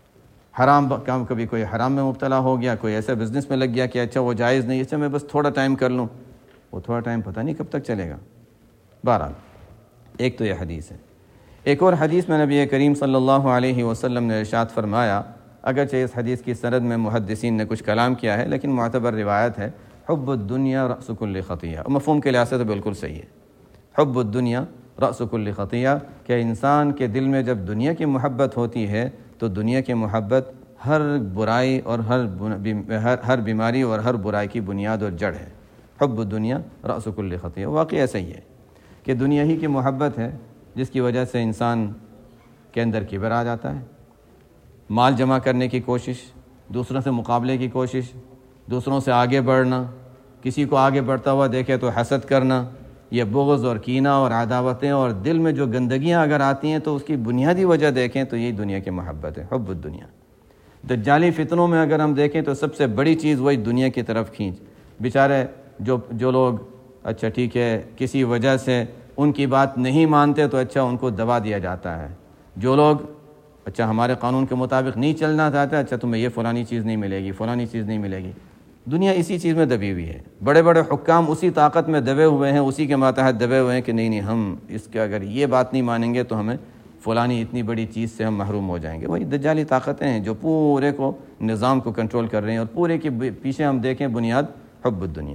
حرام کام، کبھی کوئی حرام میں مبتلا ہو گیا، کوئی ایسا بزنس میں لگ گیا کہ اچھا وہ جائز نہیں، اس میں بس تھوڑا ٹائم کر لوں، وہ تھوڑا ٹائم پتہ نہیں کب تک چلے گا. بہرحال ایک تو یہ حدیث ہے. ایک اور حدیث میں نبی کریم صلی اللہ علیہ وسلم نے ارشاد فرمایا، اگرچہ اس حدیث کی سند میں محدثین نے کچھ کلام کیا ہے لیکن معتبر روایت ہے، حب الدنیا رأس کل خطیہ. مفہوم کے لحاظ سے تو بالکل صحیح ہے. حب الدنیا رأس کل خطیہ، کہ انسان کے دل میں جب دنیا کی محبت ہوتی ہے تو دنیا کی محبت ہر برائی اور ہر ہر ہر بیماری اور ہر برائی کی بنیاد اور جڑ ہے. حب الدنیا رأس کل خطیہ. واقعی ایسا ہی ہے کہ دنیا ہی کی محبت ہے جس کی وجہ سے انسان کے اندر کبر آ جاتا ہے. مال جمع کرنے کی کوشش، دوسروں سے مقابلے کی کوشش، دوسروں سے آگے بڑھنا، کسی کو آگے بڑھتا ہوا دیکھے تو حسد کرنا، یہ بغض اور کینہ اور عداوتیں اور دل میں جو گندگیاں اگر آتی ہیں تو اس کی بنیادی وجہ دیکھیں تو یہی دنیا کی محبت ہے. حب الدنیا. دجالی فتنوں میں اگر ہم دیکھیں تو سب سے بڑی چیز وہی دنیا کی طرف کھینچ. بیچارے جو جو لوگ اچھا ٹھیک ہے کسی وجہ سے ان کی بات نہیں مانتے تو اچھا ان کو دبا دیا جاتا ہے. جو لوگ اچھا ہمارے قانون کے مطابق نہیں چلنا چاہتے، اچھا تمہیں یہ فلانی چیز نہیں ملے گی، فلانی چیز نہیں ملے گی. دنیا اسی چیز میں دبی ہوئی ہے. بڑے بڑے حکام اسی طاقت میں دبے ہوئے ہیں، اسی کے ماتحت دبے ہوئے ہیں کہ نہیں نہیں ہم اس کے اگر یہ بات نہیں مانیں گے تو ہمیں فلانی اتنی بڑی چیز سے ہم محروم ہو جائیں گے. وہی دجالی طاقتیں ہیں جو پورے کو نظام کو کنٹرول کر رہے ہیں، اور پورے کے پیچھے ہم دیکھیں بنیاد حب الدنیا.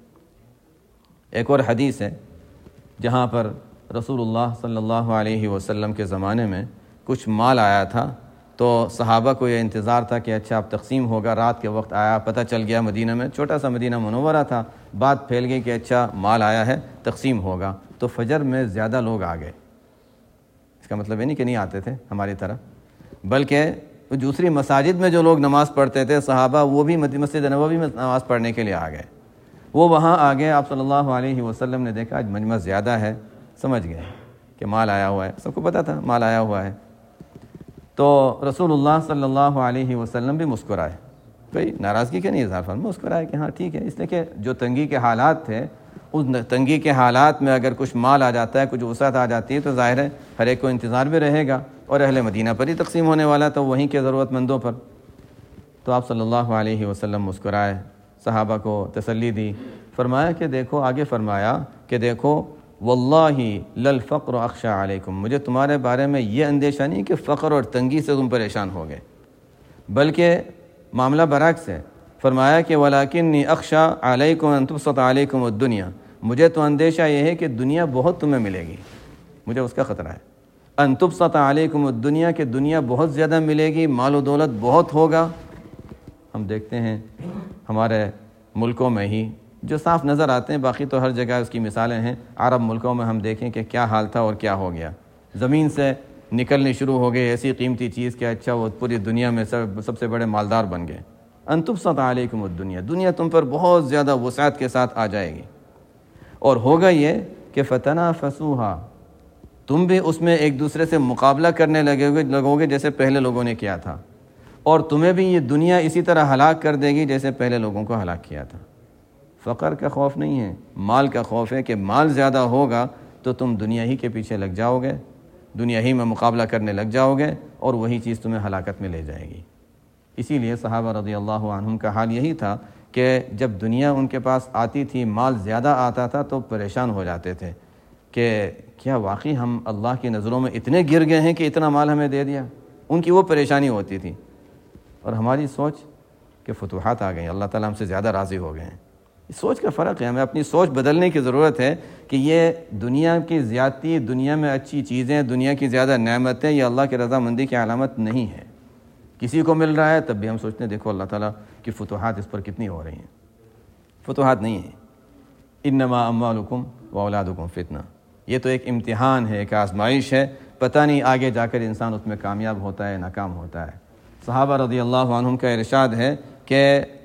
ایک اور حدیث ہے جہاں پر رسول اللہ صلی اللہ علیہ وسلم کے زمانے میں کچھ مال آیا تھا تو صحابہ کو یہ انتظار تھا کہ اچھا اب تقسیم ہوگا. رات کے وقت آیا، پتہ چل گیا مدینہ میں، چھوٹا سا مدینہ منورہ تھا، بات پھیل گئی کہ اچھا مال آیا ہے، تقسیم ہوگا. تو فجر میں زیادہ لوگ آ گئے. اس کا مطلب یہ نہیں کہ نہیں آتے تھے ہماری طرح، بلکہ دوسری مساجد میں جو لوگ نماز پڑھتے تھے صحابہ، وہ بھی مسجد نبوی میں نماز پڑھنے کے لیے آ گئے. وہ وہاں آ گئے. آپ صلی اللہ علیہ وسلم نے دیکھا آج مجمع زیادہ ہے، سمجھ گئے کہ مال آیا ہوا ہے. سب کو پتہ تھا مال آیا ہوا ہے. تو رسول اللہ صلی اللہ علیہ وسلم بھی مسکرائے، کوئی ناراضگی کا نہیں اظہار فرمایا، مسکرائے کہ ہاں ٹھیک ہے. اس لیے کہ جو تنگی کے حالات تھے، اس تنگی کے حالات میں اگر کچھ مال آ جاتا ہے، کچھ وسعت آ جاتی ہے تو ظاہر ہے ہر ایک کو انتظار بھی رہے گا، اور اہل مدینہ پر ہی تقسیم ہونے والا تو وہیں کے ضرورت مندوں پر. تو آپ صلی اللہ علیہ وسلم مسکرائے، صحابہ کو تسلی دی. فرمایا کہ دیکھو، آگے فرمایا کہ دیکھو واللہ للفقر اخشى علیکم، مجھے تمہارے بارے میں یہ اندیشہ نہیں کہ فقر اور تنگی سے تم پریشان ہو گئے، بلکہ معاملہ برعکس ہے. فرمایا کہ ولکنی اخشى علیکم ان تبسط علیکم الدنیا، مجھے تو اندیشہ یہ ہے کہ دنیا بہت تمہیں ملے گی، مجھے اس کا خطرہ ہے۔ ان تبسط علیکم الدنیا، کہ دنیا بہت زیادہ ملے گی، مال و دولت بہت ہوگا۔ ہم دیکھتے ہیں ہمارے ملکوں میں ہی جو صاف نظر آتے ہیں، باقی تو ہر جگہ اس کی مثالیں ہیں۔ عرب ملکوں میں ہم دیکھیں کہ کیا حال تھا اور کیا ہو گیا، زمین سے نکلنی شروع ہو گئی ایسی قیمتی چیز کہ اچھا وہ پوری دنیا میں سب سب سے بڑے مالدار بن گئے۔ ان تبسط علیکم الدنیا، دنیا تم پر بہت زیادہ وسعت کے ساتھ آ جائے گی، اور ہوگا یہ کہ فتنافسوها، تم بھی اس میں ایک دوسرے سے مقابلہ کرنے لگے ہوگے لگو گے جیسے پہلے لوگوں نے کیا تھا، اور تمہیں بھی یہ دنیا اسی طرح ہلاک کر دے گی جیسے پہلے لوگوں کو ہلاک کیا تھا۔ فقر کا خوف نہیں ہے، مال کا خوف ہے کہ مال زیادہ ہوگا تو تم دنیا ہی کے پیچھے لگ جاؤ گے، دنیا ہی میں مقابلہ کرنے لگ جاؤ گے، اور وہی چیز تمہیں ہلاکت میں لے جائے گی۔ اسی لیے صحابہ رضی اللہ عنہم کا حال یہی تھا کہ جب دنیا ان کے پاس آتی تھی، مال زیادہ آتا تھا تو پریشان ہو جاتے تھے کہ کیا واقعی ہم اللہ کی نظروں میں اتنے گر گئے ہیں کہ اتنا مال ہمیں دے دیا؟ ان کی وہ پریشانی ہوتی تھی۔ اور ہماری سوچ کہ فتوحات آ گئیں، اللہ تعالیٰ ہم سے زیادہ راضی ہو گئے ہیں۔ اس سوچ کا فرق ہے، ہمیں اپنی سوچ بدلنے کی ضرورت ہے کہ یہ دنیا کی زیادتی، دنیا میں اچھی چیزیں، دنیا کی زیادہ نعمتیں، یہ اللہ کی رضامندی کی علامت نہیں ہے۔ کسی کو مل رہا ہے تب بھی ہم سوچتے ہیں دیکھو اللہ تعالیٰ کی فتوحات اس پر کتنی ہو رہی ہیں۔ فتوحات نہیں ہیں، انما اموالکم و اولادکم فتنہ، یہ تو ایک امتحان ہے، ایک آزمائش ہے، پتہ نہیں آگے جا کر انسان اس میں کامیاب ہوتا ہے ناکام ہوتا ہے۔ صحابہ رضی اللہ عنہم کا ارشاد ہے کہ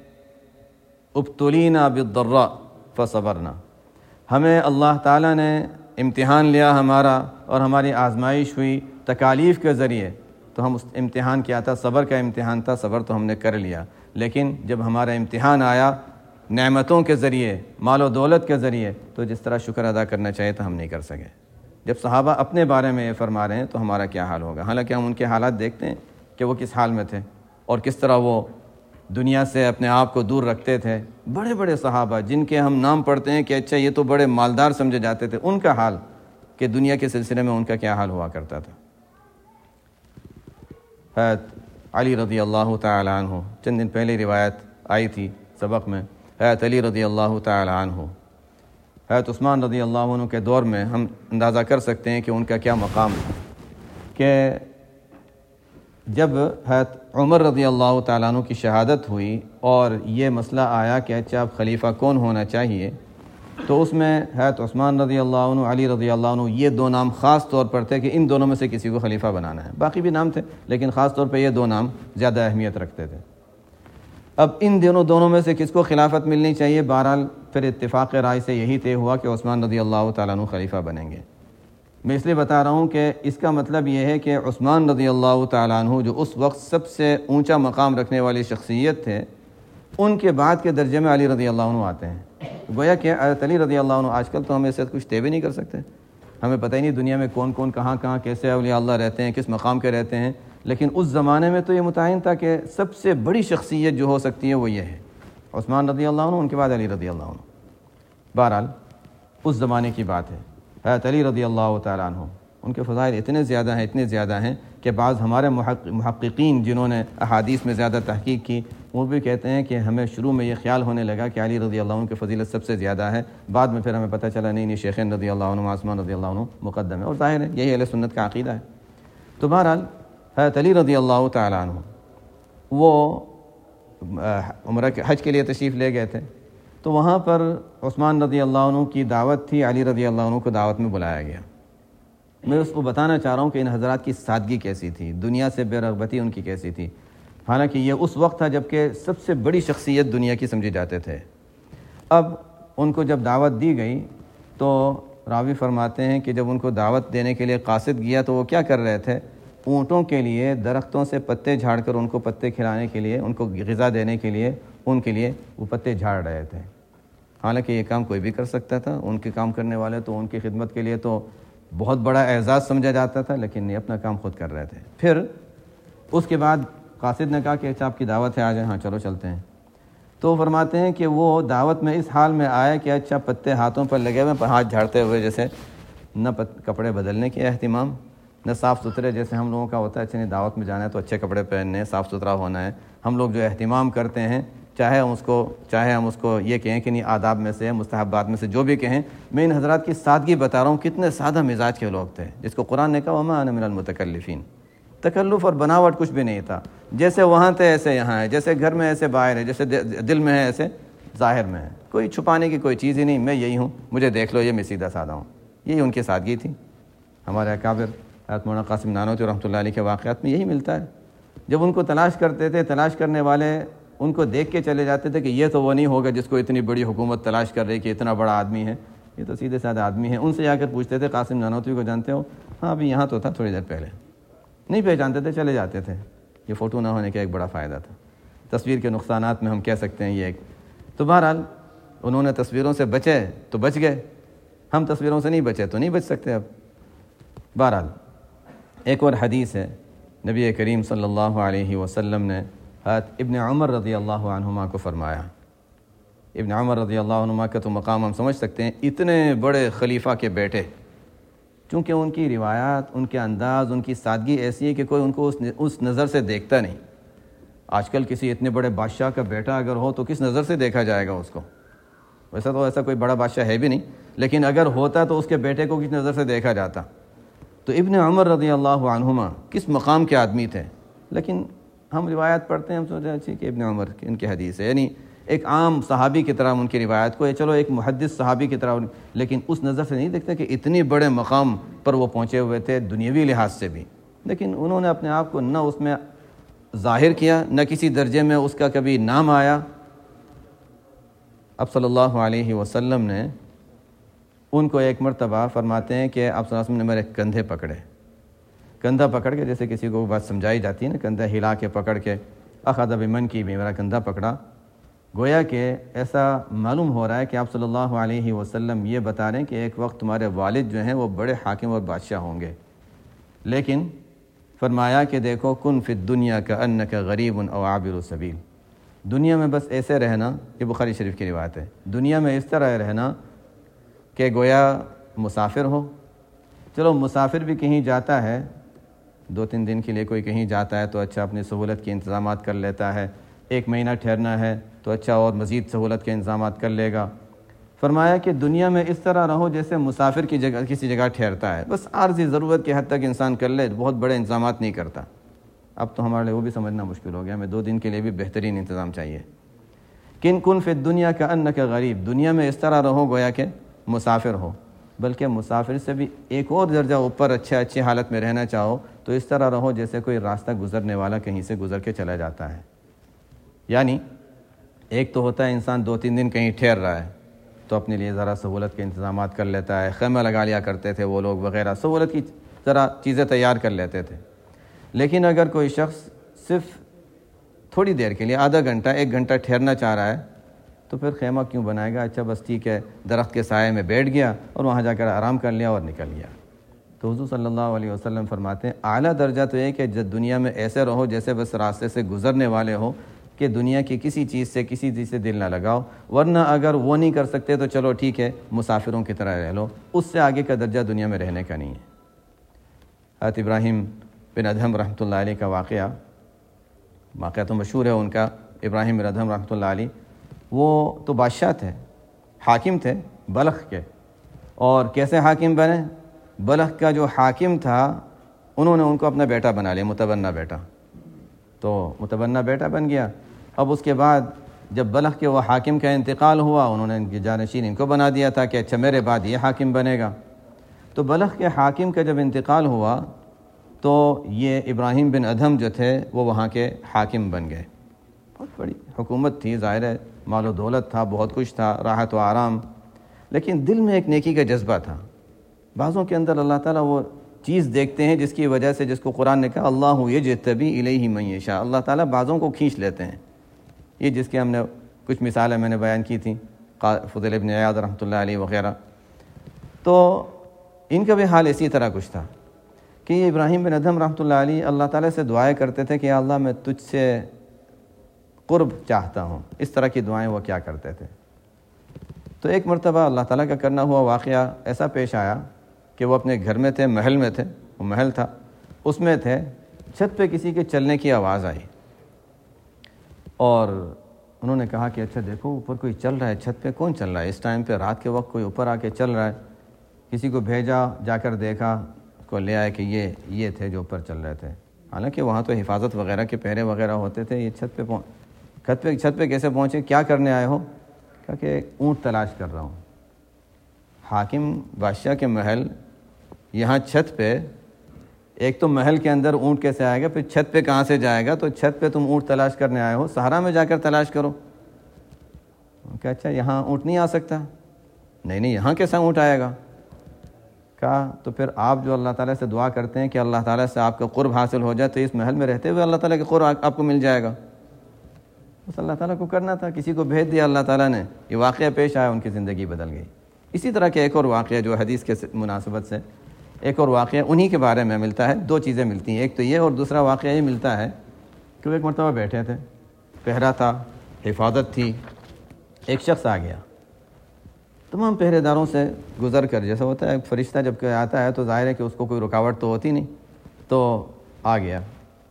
ابتلینا بالضراء فصبرنا، ہمیں اللہ تعالیٰ نے امتحان لیا ہمارا، اور ہماری آزمائش ہوئی تکالیف کے ذریعے، تو ہم اس امتحان کیا تھا، صبر کا امتحان تھا، صبر تو ہم نے کر لیا، لیکن جب ہمارا امتحان آیا نعمتوں کے ذریعے، مال و دولت کے ذریعے، تو جس طرح شکر ادا کرنا چاہیے تو ہم نہیں کر سکے۔ جب صحابہ اپنے بارے میں یہ فرما رہے ہیں تو ہمارا کیا حال ہوگا؟ حالانکہ ہم ان کے حالات دیکھتے ہیں کہ وہ کس حال میں تھے اور کس طرح وہ دنیا سے اپنے آپ کو دور رکھتے تھے۔ بڑے بڑے صحابہ جن کے ہم نام پڑھتے ہیں کہ اچھا یہ تو بڑے مالدار سمجھے جاتے تھے، ان کا حال کہ دنیا کے سلسلے میں ان کا کیا حال ہوا کرتا تھا۔ حضرت علی رضی اللہ تعالی عنہ، چند دن پہلے روایت آئی تھی سبق میں، حضرت علی رضی اللہ تعالی عنہ، حضرت عثمان رضی اللہ عنہ کے دور میں ہم اندازہ کر سکتے ہیں کہ ان کا کیا مقام تھا، کہ جب حضرت عمر رضی اللہ تعالیٰ عنہ کی شہادت ہوئی اور یہ مسئلہ آیا کہ اچھا اب خلیفہ کون ہونا چاہیے، تو اس میں حضرت عثمان رضی اللہ عنہ، علی رضی اللہ عنہ، یہ دو نام خاص طور پر تھے کہ ان دونوں میں سے کسی کو خلیفہ بنانا ہے۔ باقی بھی نام تھے لیکن خاص طور پہ یہ دو نام زیادہ اہمیت رکھتے تھے۔ اب ان دونوں دونوں میں سے کس کو خلافت ملنی چاہیے؟ بہرحال پھر اتفاق رائے سے یہی طے ہوا کہ عثمان رضی اللہ تعالیٰ عنہ خلیفہ بنیں گے۔ میں اس لیے بتا رہا ہوں کہ اس کا مطلب یہ ہے کہ عثمان رضی اللہ تعالیٰ عنہ جو اس وقت سب سے اونچا مقام رکھنے والی شخصیت تھے، ان کے بعد کے درجے میں علی رضی اللہ عنہ آتے ہیں۔ گویا کہ حضرت علی رضی اللہ عنہ آج کل تو ہم اس سے کچھ طے بھی نہیں کر سکتے، ہمیں پتہ ہی نہیں دنیا میں کون کون کہاں کہاں کیسے اولیاء اللہ رہتے ہیں، کس مقام کے رہتے ہیں، لیکن اس زمانے میں تو یہ متعین تھا کہ سب سے بڑی شخصیت جو ہو سکتی ہے وہ یہ ہے عثمان رضی اللہ عنہ، ان کے بعد علی رضی اللہ عنہ۔ بہرحال اس زمانے کی بات ہے۔ حضرت علی رضی اللہ تعالیٰ عنہ، ان کے فضائل اتنے زیادہ ہیں اتنے زیادہ ہیں کہ بعض ہمارے محققین جنہوں نے احادیث میں زیادہ تحقیق کی، وہ بھی کہتے ہیں کہ ہمیں شروع میں یہ خیال ہونے لگا کہ علی رضی اللہ عنہ کی فضیلت سب سے زیادہ ہے، بعد میں پھر ہمیں پتہ چلا نہیں نہیں شیخین رضی اللہ عنہ، عثمان رضی اللہ عنہ مقدم ہے، اور ظاہر ہے یہی اہل سنت کا عقیدہ ہے۔ تو بہرحال حضرت علی رضی اللہ تعالیٰ عنہ وہ عمرہ کے حج کے لیے تشریف لے گئے تھے، تو وہاں پر عثمان رضی اللہ عنہ کی دعوت تھی، علی رضی اللہ عنہ کو دعوت میں بلایا گیا۔ میں اس کو بتانا چاہ رہا ہوں کہ ان حضرات کی سادگی کیسی تھی، دنیا سے بے رغبتی ان کی کیسی تھی، حالانکہ یہ اس وقت تھا جب کہ سب سے بڑی شخصیت دنیا کی سمجھی جاتے تھے۔ اب ان کو جب دعوت دی گئی تو راوی فرماتے ہیں کہ جب ان کو دعوت دینے کے لیے قاصد گیا تو وہ کیا کر رہے تھے؟ اونٹوں کے لیے درختوں سے پتے جھاڑ کر ان کو پتے کھلانے کے لیے، ان کو غذا دینے کے لیے، ان کے لیے وہ پتے جھاڑ رہے تھے۔ حالانکہ یہ کام کوئی بھی کر سکتا تھا، ان کے کام کرنے والے تو ان کی خدمت کے لیے تو بہت بڑا اعزاز سمجھا جاتا تھا، لیکن یہ اپنا کام خود کر رہے تھے۔ پھر اس کے بعد قاصد نے کہا کہ اچھا آپ کی دعوت ہے، آ جائیں، ہاں چلو چلتے ہیں۔ تو فرماتے ہیں کہ وہ دعوت میں اس حال میں آیا کہ اچھا پتے ہاتھوں پر لگے ہوئے، ہاتھ جھاڑتے ہوئے، جیسے نہ کپڑے بدلنے کے اہتمام، نہ صاف ستھرے جیسے ہم لوگوں کا ہوتا ہے، اچھا نہیں دعوت میں جانا ہے تو اچھے کپڑے پہننے ہیں، صاف ستھرا ہونا ہے، ہم لوگ جو اہتمام کرتے ہیں چاہے ہم اس کو چاہے ہم اس کو یہ کہیں کہ نہیں آداب میں سے مستحبات میں سے جو بھی کہیں، میں ان حضرات کی سادگی بتا رہا ہوں، کتنے سادہ مزاج کے لوگ تھے، جس کو قرآن نے کہا وما انا من المتکلفین، تکلف اور بناوٹ کچھ بھی نہیں تھا، جیسے وہاں تھے ایسے یہاں ہے، جیسے گھر میں ایسے باہر ہے، جیسے دل میں ہے ایسے ظاہر میں ہے، کوئی چھپانے کی کوئی چیز ہی نہیں، میں یہی ہوں، مجھے دیکھ لو، یہ میں سیدھا سادہ ہوں، یہی ان کی سادگی تھی۔ ہمارے اکابر حضرت مولانا قاسم نانوتوی رحمۃ اللہ علیہ کے واقعات میں یہی ملتا ہے، جب ان کو تلاش کرتے تھے، تلاش کرنے والے ان کو دیکھ کے چلے جاتے تھے کہ یہ تو وہ نہیں ہوگا جس کو اتنی بڑی حکومت تلاش کر رہی کہ اتنا بڑا آدمی ہے، یہ تو سیدھے سادھے آدمی ہے۔ ان سے جا کر پوچھتے تھے قاسم نانوتوی کو جانتے ہو؟ ہاں ابھی یہاں تو تھا تھوڑی دیر پہلے، نہیں پہچانتے تھے، چلے جاتے تھے۔ یہ فوٹو نہ ہونے کا ایک بڑا فائدہ تھا، تصویر کے نقصانات میں ہم کہہ سکتے ہیں یہ ایک۔ تو بہرحال انہوں نے تصویروں سے بچے تو بچ گئے، ہم تصویروں سے نہیں بچے تو نہیں بچ سکتے اب۔ بہرحال ایک اور حدیث ہے، نبی کریم صلی اللہ علیہ وسلم نے حضرت ابن عمر رضی اللہ عنہما کو فرمایا، ابن عمر رضی اللہ عنہما کا تو مقام ہم سمجھ سکتے ہیں، اتنے بڑے خلیفہ کے بیٹے، چونکہ ان کی روایات، ان کے انداز، ان کی سادگی ایسی ہے کہ کوئی ان کو اس اس نظر سے دیکھتا نہیں۔ آج کل کسی اتنے بڑے بادشاہ کا بیٹا اگر ہو تو کس نظر سے دیکھا جائے گا اس کو؟ ویسا تو ایسا کوئی بڑا بادشاہ ہے بھی نہیں، لیکن اگر ہوتا تو اس کے بیٹے کو کس نظر سے دیکھا جاتا؟ تو ابن عمر رضی اللہ عنہما کس مقام کے آدمی تھے، لیکن ہم روایت پڑھتے ہیں، ہم سوچتے ہیں کہ ابن عمر ان کی حدیث ہے، یعنی ایک عام صحابی کی طرح ان کی روایت کو، چلو ایک محدث صحابی کی طرح، لیکن اس نظر سے نہیں دیکھتے کہ اتنی بڑے مقام پر وہ پہنچے ہوئے تھے دنیاوی لحاظ سے بھی، لیکن انہوں نے اپنے آپ کو نہ اس میں ظاہر کیا، نہ کسی درجے میں اس کا کبھی نام آیا۔ اب صلی اللہ علیہ وسلم نے ان کو ایک مرتبہ فرماتے ہیں کہ آپ صلی اللہ علیہ وسلم نے میرے کندھے پکڑے، کندھا پکڑ کے، جیسے کسی کو بات سمجھائی جاتی ہے نا، کندھا ہلا کے پکڑ کے، اخذ بمن کی بھی میرا کندھا پکڑا، گویا کہ ایسا معلوم ہو رہا ہے کہ آپ صلی اللہ علیہ وسلم یہ بتا رہے ہیں کہ ایک وقت تمہارے والد جو ہیں وہ بڑے حاکم اور بادشاہ ہوں گے، لیکن فرمایا کہ دیکھو کن فی الدنیا کأنک غریب او عابر السبیل، دنیا میں بس ایسے رہنا، یہ بخاری شریف کی روایت ہے، دنیا میں اس طرح رہنا کہ گویا مسافر ہو۔ چلو مسافر بھی کہیں جاتا ہے، دو تین دن کے لیے کوئی کہیں جاتا ہے تو اچھا اپنی سہولت کے انتظامات کر لیتا ہے، ایک مہینہ ٹھہرنا ہے تو اچھا اور مزید سہولت کے انتظامات کر لے گا۔ فرمایا کہ دنیا میں اس طرح رہو جیسے مسافر کی جگہ کسی جگہ ٹھہرتا ہے، بس عارضی ضرورت کے حد تک انسان کر لے، بہت بڑے انتظامات نہیں کرتا۔ اب تو ہمارے لیے وہ بھی سمجھنا مشکل ہو گیا، ہمیں دو دن کے لیے بھی بہترین انتظام چاہیے۔ کن کن فی الدنیا کأنک غریب، دنیا میں اس طرح رہو گویا کہ مسافر ہو، بلکہ مسافر سے بھی ایک اور درجہ اوپر اچھے اچھی حالت میں رہنا چاہو تو اس طرح رہو جیسے کوئی راستہ گزرنے والا کہیں سے گزر کے چلا جاتا ہے۔ یعنی ایک تو ہوتا ہے انسان دو تین دن کہیں ٹھہر رہا ہے تو اپنے لیے ذرا سہولت کے انتظامات کر لیتا ہے، خیمہ لگا لیا کرتے تھے وہ لوگ وغیرہ، سہولت کی ذرا چیزیں تیار کر لیتے تھے۔ لیکن اگر کوئی شخص صرف تھوڑی دیر کے لیے آدھا گھنٹہ ایک گھنٹہ ٹھہرنا چاہ رہا ہے تو پھر خیمہ کیوں بنائے گا؟ اچھا بس ٹھیک ہے، درخت کے سائے میں بیٹھ گیا اور وہاں جا کر آرام کر لیا اور نکل گیا۔ تو حضور صلی اللہ علیہ وسلم فرماتے ہیں اعلیٰ درجہ تو یہ کہ جب دنیا میں ایسے رہو جیسے بس راستے سے گزرنے والے ہو، کہ دنیا کی کسی چیز سے کسی چیز سے دل نہ لگاؤ، ورنہ اگر وہ نہیں کر سکتے تو چلو ٹھیک ہے مسافروں کی طرح رہ لو، اس سے آگے کا درجہ دنیا میں رہنے کا نہیں ہے۔ حضرت ابراہیم بن ادہم رحمۃ اللہ علیہ کا واقعہ واقعہ تو مشہور ہے ان کا، ابراہیم بن ادہم رحمۃ اللہ علیہ وہ تو بادشاہ تھے، حاکم تھے بلخ کے، اور کیسے حاکم بنے؟ بلخ کا جو حاکم تھا انہوں نے ان کو اپنا بیٹا بنا لیا، متبنہ بیٹا، تو متبنہ بیٹا بن گیا۔ اب اس کے بعد جب بلخ کے وہ حاکم کا انتقال ہوا، انہوں نے ان کی جانشین ان کو بنا دیا تھا کہ اچھا میرے بعد یہ حاکم بنے گا۔ تو بلخ کے حاکم کا جب انتقال ہوا تو یہ ابراہیم بن ادہم جو تھے وہ وہاں کے حاکم بن گئے۔ بہت بڑی حکومت تھی، ظاہر ہے مال و دولت تھا، بہت کچھ تھا، راحت و آرام، لیکن دل میں ایک نیکی کا جذبہ تھا۔ بعضوں کے اندر اللہ تعالیٰ وہ چیز دیکھتے ہیں جس کی وجہ سے، جس کو قرآن نے کہا اللہ یجتبی الیہ من یشاء، اللہ تعالیٰ بعضوں کو کھینچ لیتے ہیں۔ یہ جس کے ہم نے کچھ مثالیں میں نے بیان کی تھیں، فضیل ابن عیاض رحمۃ اللہ علیہ وغیرہ، تو ان کا بھی حال اسی طرح کچھ تھا کہ یہ ابراہیم بن ادہم رحمۃ اللہ علیہ اللہ تعالیٰ سے دعائیں کرتے تھے کہ یا اللہ میں تجھ سے قرب چاہتا ہوں، اس طرح کی دعائیں وہ کیا کرتے تھے۔ تو ایک مرتبہ اللہ تعالیٰ کا کرنا ہوا واقعہ ایسا پیش آیا کہ وہ اپنے گھر میں تھے، محل میں تھے، وہ محل تھا، اس میں تھے، چھت پہ کسی کے چلنے کی آواز آئی، اور انہوں نے کہا کہ اچھا دیکھو اوپر کوئی چل رہا ہے، چھت پہ کون چل رہا ہے اس ٹائم پہ، رات کے وقت کوئی اوپر آ کے چل رہا ہے۔ کسی کو بھیجا، جا کر دیکھا، اس کو لے آئے کہ یہ یہ تھے جو اوپر چل رہے تھے۔ حالانکہ وہاں تو حفاظت وغیرہ کے پہرے وغیرہ ہوتے تھے، یہ چھت پہ پہنچ چھت پہ چھت پہ کیسے پہنچے؟ کیا کرنے آئے ہو؟ کہا کہ اونٹ تلاش کر رہا ہوں۔ حاکم بادشاہ کے محل، یہاں چھت پہ، ایک تو محل کے اندر اونٹ کیسے آئے گا، پھر چھت پہ کہاں سے جائے گا؟ تو چھت پہ تم اونٹ تلاش کرنے آئے ہو، صحرا میں جا کر تلاش کرو۔ کہ اچھا یہاں اونٹ نہیں آ سکتا؟ نہیں نہیں، یہاں کیسا اونٹ آئے گا؟ کہا تو پھر آپ جو اللہ تعالیٰ سے دعا کرتے ہیں کہ اللہ تعالیٰ سے آپ کا قرب حاصل ہو جائے، تو اس محل میں رہتے ہوئے اللہ تعالیٰ کے قرب آپ کو مل جائے گا۔ بس اللہ تعالیٰ کو کرنا تھا، کسی کو بھیج دیا اللہ تعالیٰ نے، یہ واقعہ پیش آیا، ان کی زندگی بدل گئی۔ اسی طرح کے ایک اور واقعہ جو حدیث کے مناسبت سے ایک اور واقعہ انہی کے بارے میں ملتا ہے، دو چیزیں ملتی ہیں، ایک تو یہ اور دوسرا واقعہ یہ ملتا ہے کہ وہ ایک مرتبہ بیٹھے تھے، پہرا تھا، حفاظت تھی، ایک شخص آ گیا، تمام پہرے داروں سے گزر کر، جیسا ہوتا ہے ایک فرشتہ جب کہ آتا ہے تو ظاہر ہے کہ اس کو کوئی رکاوٹ تو ہوتی نہیں، تو آ گیا۔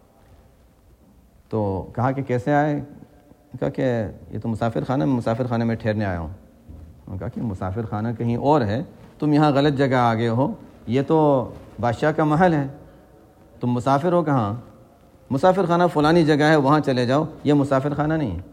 تو کہا کہ کیسے آئے؟ کہا کہ یہ تو مسافر خانہ میں مسافر خانے میں ٹھہرنے آیا ہوں۔ انہوں نے کہا کہ مسافر خانہ کہیں اور ہے، تم یہاں غلط جگہ آ گئے ہو، یہ تو بادشاہ کا محل ہے، تم مسافر ہو کہاں؟ مسافر خانہ فلانی جگہ ہے، وہاں چلے جاؤ، یہ مسافر خانہ نہیں ہے۔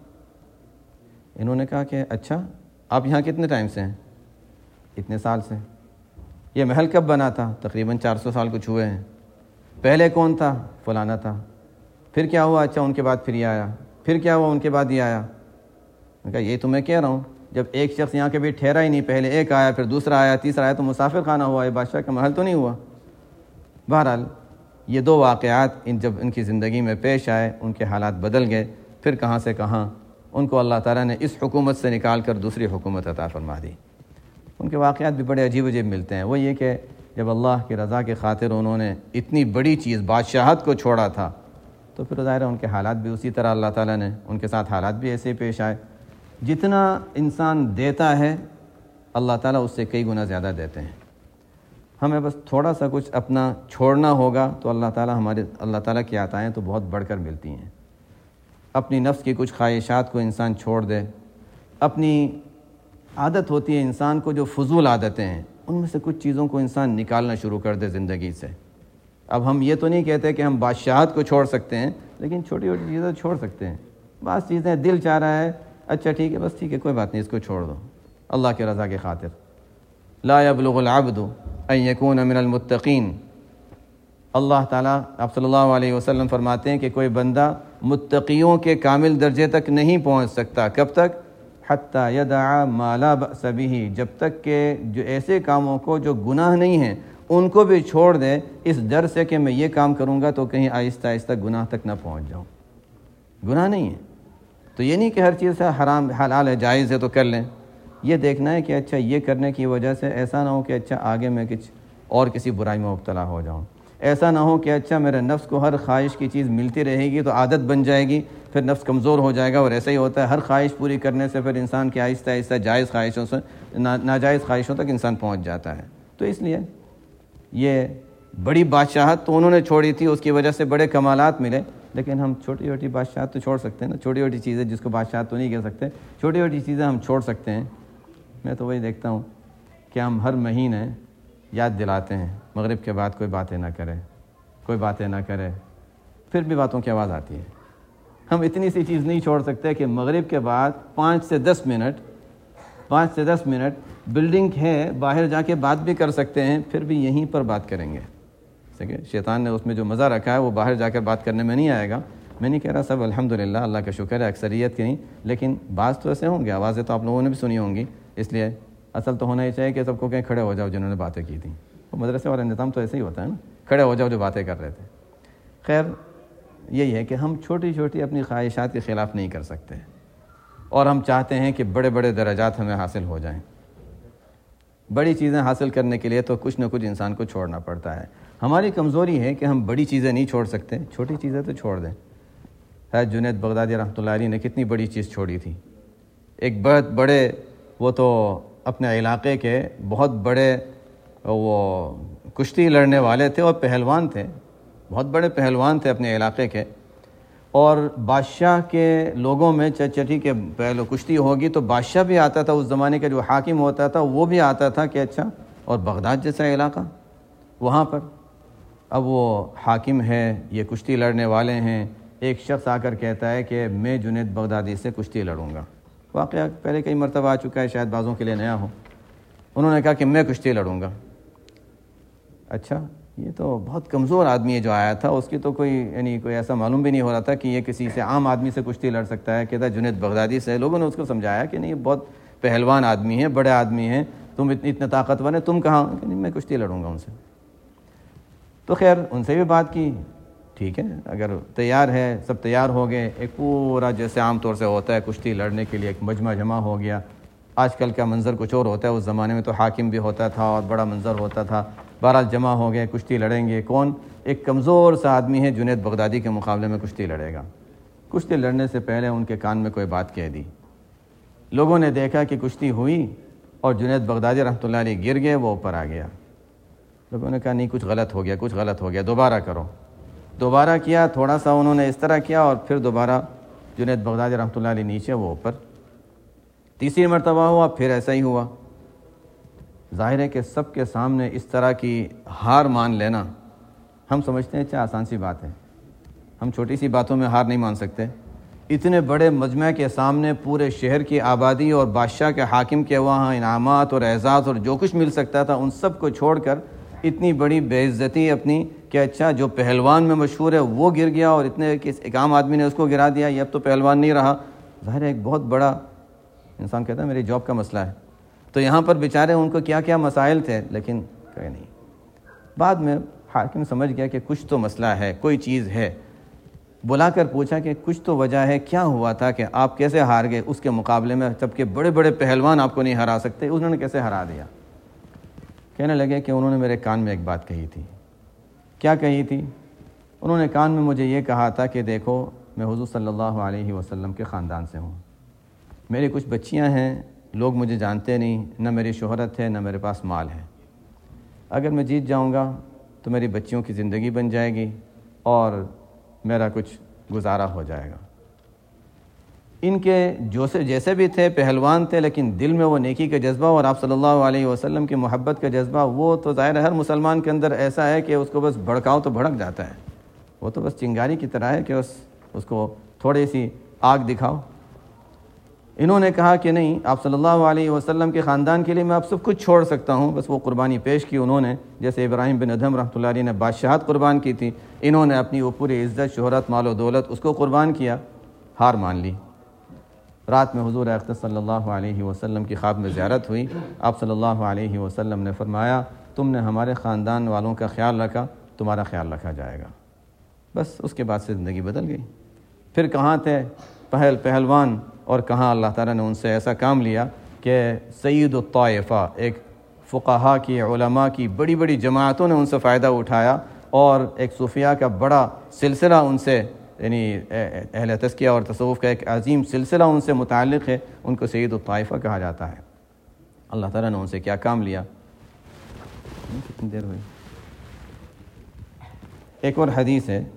انہوں نے کہا کہ اچھا آپ یہاں کتنے ٹائم سے ہیں؟ اتنے سال سے۔ یہ محل کب بنا تھا؟ تقریباً چار سو سال کچھ ہوئے ہیں۔ پہلے کون تھا؟ فلانا تھا۔ پھر کیا ہوا؟ اچھا ان کے بعد پھر یہ آیا۔ پھر کیا ہوا؟ ان کے بعد یہ آیا۔ میں کہا یہ تو میں کہہ رہا ہوں، جب ایک شخص یہاں کے بھی ٹھہرا ہی نہیں، پہلے ایک آیا، پھر دوسرا آیا، تیسرا آیا، تو مسافر خانہ ہوا، یہ بادشاہ کا محل تو نہیں ہوا۔ بہرحال یہ دو واقعات ان جب ان کی زندگی میں پیش آئے، ان کے حالات بدل گئے، پھر کہاں سے کہاں ان کو اللہ تعالیٰ نے اس حکومت سے نکال کر دوسری حکومت عطا فرما دی۔ ان کے واقعات بھی بڑے عجیب عجیب ملتے ہیں۔ وہ یہ کہ جب اللہ کی رضا کی خاطر انہوں نے اتنی بڑی چیز بادشاہت کو چھوڑا تھا، تو پھر ظاہر ہے ان کے حالات بھی اسی طرح اللہ تعالیٰ نے ان کے ساتھ حالات بھی ایسے پیش آئے۔ جتنا انسان دیتا ہے اللہ تعالیٰ اس سے کئی گنا زیادہ دیتے ہیں۔ ہمیں بس تھوڑا سا کچھ اپنا چھوڑنا ہوگا تو اللہ تعالیٰ ہمارے اللہ تعالیٰ کی عطائیں تو بہت بڑھ کر ملتی ہیں۔ اپنی نفس کی کچھ خواہشات کو انسان چھوڑ دے، اپنی عادت ہوتی ہے انسان کو جو فضول عادتیں ہیں، ان میں سے کچھ چیزوں کو انسان نکالنا شروع کر دے زندگی سے۔ اب ہم یہ تو نہیں کہتے کہ ہم بادشاہت کو چھوڑ سکتے ہیں، لیکن چھوٹی چھوٹی چیزیں چھوڑ سکتے ہیں۔ بعض چیزیں دل چاہ رہا ہے، اچھا ٹھیک ہے، بس ٹھیک ہے، کوئی بات نہیں، اس کو چھوڑ دو اللہ کے رضا کی خاطر۔ لا يبلغ العبد ان يكون من المتقین، اللہ تعالیٰ آپ صلی اللہ علیہ وسلم فرماتے ہیں کہ کوئی بندہ متقیوں کے کامل درجے تک نہیں پہنچ سکتا۔ کب تک؟ حتی یدع ما لا بأس به، جب تک کہ جو ایسے کاموں کو جو گناہ نہیں ہیں ان کو بھی چھوڑ دے، اس ڈر سے کہ میں یہ کام کروں گا تو کہیں آہستہ آہستہ گناہ تک نہ پہنچ جاؤں۔ گناہ نہیں ہے تو یہ نہیں کہ ہر چیز سے حرام حلال ہے جائز ہے تو کر لیں، یہ دیکھنا ہے کہ اچھا یہ کرنے کی وجہ سے ایسا نہ ہو کہ اچھا آگے میں کچھ اور کسی برائی میں مبتلا ہو جاؤں، ایسا نہ ہو کہ اچھا میرے نفس کو ہر خواہش کی چیز ملتی رہے گی تو عادت بن جائے گی، پھر نفس کمزور ہو جائے گا، اور ایسا ہی ہوتا ہے ہر خواہش پوری کرنے سے پھر انسان کی آہستہ آہستہ جائز خواہشوں سے ناجائز خواہشوں تک انسان پہنچ جاتا ہے۔ تو اس لیے یہ بڑی بادشاہت تو انہوں نے چھوڑی تھی، اس کی وجہ سے بڑے کمالات ملے، لیکن ہم چھوٹی چھوٹی بادشاہت تو چھوڑ سکتے ہیں نا، چھوٹی چھوٹی چیزیں جس کو بادشاہت تو نہیں کہہ سکتے، چھوٹی چھوٹی چیزیں ہم چھوڑ سکتے ہیں۔ میں تو وہی دیکھتا ہوں کہ ہم ہر مہینے یاد دلاتے ہیں مغرب کے بعد کوئی باتیں نہ کرے، کوئی باتیں نہ کرے، پھر بھی باتوں کی آواز آتی ہے۔ ہم اتنی سی چیز نہیں چھوڑ سکتے کہ مغرب کے بعد پانچ سے دس منٹ پانچ سے دس منٹ بلڈنگ ہے، باہر جا کے بات بھی کر سکتے ہیں، پھر بھی یہیں پر بات کریں گے۔ کہ شیطان نے اس میں جو مزہ رکھا ہے وہ باہر جا کر بات کرنے میں نہیں آئے گا۔ میں نہیں کہہ رہا سب الحمدللہ اللہ کا شکر ہے اکثریت کی نہیں، لیکن بعض تو ایسے ہوں گے، آوازیں تو آپ لوگوں نے بھی سنی ہوں گی، اس لیے اصل تو ہونا ہی چاہیے کہ سب کو کہیں کھڑے ہو جاؤ جنہوں نے باتیں کی تھیں۔ وہ مدرسے والا نظام تو ایسے ہی ہوتا ہے نا، کھڑے ہو جاؤ جو باتیں کر رہے تھے۔ خیر یہی ہے کہ ہم چھوٹی چھوٹی اپنی خواہشات کے خلاف نہیں کر سکتے، اور ہم چاہتے ہیں کہ بڑے بڑے درجات ہمیں حاصل ہو جائیں۔ بڑی چیزیں حاصل کرنے کے لیے تو کچھ نہ کچھ انسان کو چھوڑنا پڑتا ہے۔ ہماری کمزوری ہے کہ ہم بڑی چیزیں نہیں چھوڑ سکتے، چھوٹی چیزیں تو چھوڑ دیں۔ حضرت جنید بغدادی رحمۃ اللہ علیہ نے کتنی بڑی چیز چھوڑی تھی۔ ایک بہت بڑے، وہ تو اپنے علاقے کے بہت بڑے وہ کشتی لڑنے والے تھے اور پہلوان تھے، بہت بڑے پہلوان تھے اپنے علاقے کے، اور بادشاہ کے لوگوں میں چٹی کے پہلو کشتی ہوگی تو بادشاہ بھی آتا تھا، اس زمانے کا جو حاکم ہوتا تھا وہ بھی آتا تھا کہ اچھا، اور بغداد جیسا علاقہ وہاں پر اب وہ حاکم ہے، یہ کشتی لڑنے والے ہیں، ایک شخص آ کر کہتا ہے کہ میں جنید بغدادی سے کشتی لڑوں گا۔ واقعہ پہلے کئی مرتبہ آ چکا ہے، شاید بعضوں کے لیے نیا ہو۔ انہوں نے کہا کہ میں کشتی لڑوں گا۔ اچھا، یہ تو بہت کمزور آدمی ہے جو آیا تھا، اس کی تو کوئی یعنی کوئی ایسا معلوم بھی نہیں ہو رہا تھا کہ یہ کسی سے عام آدمی سے کشتی لڑ سکتا ہے، کہتا ہے جنید بغدادی سے۔ لوگوں نے اس کو سمجھایا کہ نہیں، بہت پہلوان آدمی ہیں، بڑے آدمی ہیں، تم اتنے اتنے طاقتور ہیں، تم کہاں؟ کہ نہیں، میں کشتی لڑوں گا ان سے۔ تو خیر ان سے بھی بات کی، ٹھیک ہے اگر تیار ہے، سب تیار ہو گئے، ایک پورا جیسے عام طور سے ہوتا ہے کشتی لڑنے کے لیے ایک مجمع جمع ہو گیا۔ آج کل کا منظر کچھ اور ہوتا ہے، اس زمانے میں تو حاکم بھی ہوتا تھا اور بڑا منظر ہوتا تھا۔ بہرحال جمع ہو گئے، کشتی لڑیں گے۔ کون؟ ایک کمزور سا آدمی ہے، جنید بغدادی کے مقابلے میں کشتی لڑے گا۔ کشتی لڑنے سے پہلے ان کے کان میں کوئی بات کہہ دی۔ لوگوں نے دیکھا کہ کشتی ہوئی اور جنید بغدادی رحمۃ اللہ علیہ گر گئے، وہ اوپر آ گیا۔ لوگوں نے کہا نہیں، کچھ غلط ہو گیا، کچھ غلط ہو گیا، دوبارہ کرو۔ دوبارہ کیا، تھوڑا سا انہوں نے اس طرح کیا اور پھر دوبارہ جنید بغدادی رحمۃ اللہ علیہ نیچے، وہ اوپر۔ تیسری مرتبہ ہوا، پھر ایسا ہی ہوا۔ ظاہر ہے کہ سب کے سامنے اس طرح کی ہار مان لینا، ہم سمجھتے ہیں اچھا آسان سی بات ہے، ہم چھوٹی سی باتوں میں ہار نہیں مان سکتے۔ اتنے بڑے مجمع کے سامنے پورے شہر کی آبادی اور بادشاہ کے حاکم کے وہاں انعامات اور اعزاز اور جو کچھ مل سکتا تھا ان سب کو چھوڑ کر اتنی بڑی بے عزتی اپنی کہ اچھا جو پہلوان میں مشہور ہے وہ گر گیا اور اتنے ایک عام آدمی نے اس کو گرا دیا، یہ اب تو پہلوان نہیں رہا۔ ظاہر ہے ایک بہت بڑا انسان کہتا ہے میری جاب کا مسئلہ ہے۔ تو یہاں پر بیچارے ان کو کیا کیا مسائل تھے، لیکن کہیں نہیں۔ بعد میں حاکم سمجھ گیا کہ کچھ تو مسئلہ ہے، کوئی چیز ہے۔ بلا کر پوچھا کہ کچھ تو وجہ ہے، کیا ہوا تھا کہ آپ کیسے ہار گئے اس کے مقابلے میں، جبکہ بڑے بڑے پہلوان آپ کو نہیں ہرا سکتے، انہوں نے کیسے ہرا دیا؟ کہنے لگے کہ انہوں نے میرے کان میں ایک بات کہی تھی۔ کیا کہی تھی؟ انہوں نے کان میں مجھے یہ کہا تھا کہ دیکھو میں حضور صلی اللہ علیہ وسلم کے خاندان سے ہوں، میری کچھ بچیاں ہیں، لوگ مجھے جانتے نہیں، نہ میری شہرت ہے نہ میرے پاس مال ہے، اگر میں جیت جاؤں گا تو میری بچیوں کی زندگی بن جائے گی اور میرا کچھ گزارا ہو جائے گا۔ ان کے جو سے جیسے بھی تھے پہلوان تھے، لیکن دل میں وہ نیکی کا جذبہ اور آپ صلی اللہ علیہ وسلم کی محبت کا جذبہ، وہ تو ظاہر ہر مسلمان کے اندر ایسا ہے کہ اس کو بس بھڑکاؤ تو بھڑک جاتا ہے، وہ تو بس چنگاری کی طرح ہے کہ اس اس کو تھوڑی سی آگ دکھاؤ۔ انہوں نے کہا کہ نہیں، آپ صلی اللہ علیہ وسلم کے خاندان کے لیے میں آپ سب کچھ چھوڑ سکتا ہوں۔ بس وہ قربانی پیش کی انہوں نے، جیسے ابراہیم بن ادھم رحمۃ اللہ علیہ نے بادشاہت قربان کی تھی، انہوں نے اپنی وہ پوری عزت، شہرت، مال و دولت اس کو قربان کیا، ہار مان لی۔ رات میں حضور اقدس صلی اللہ علیہ وسلم کی خواب میں زیارت ہوئی۔ آپ صلی اللہ علیہ وسلم نے فرمایا تم نے ہمارے خاندان والوں کا خیال رکھا، تمہارا خیال رکھا جائے گا۔ بس اس کے بعد سے زندگی بدل گئی۔ پھر کہاں تھے پہل پہلوان اور کہاں اللہ تعالیٰ نے ان سے ایسا کام لیا کہ سید الطائفہ، ایک فقہا کی، علماء کی بڑی بڑی جماعتوں نے ان سے فائدہ اٹھایا اور ایک صوفیاء کا بڑا سلسلہ ان سے، یعنی اہل تزکیہ اور تصوف کا ایک عظیم سلسلہ ان سے متعلق ہے، ان کو سید الطائفہ کہا جاتا ہے۔ اللہ تعالیٰ نے ان سے کیا کام لیا۔ کتنی دیر ہوئی؟ ایک اور حدیث ہے،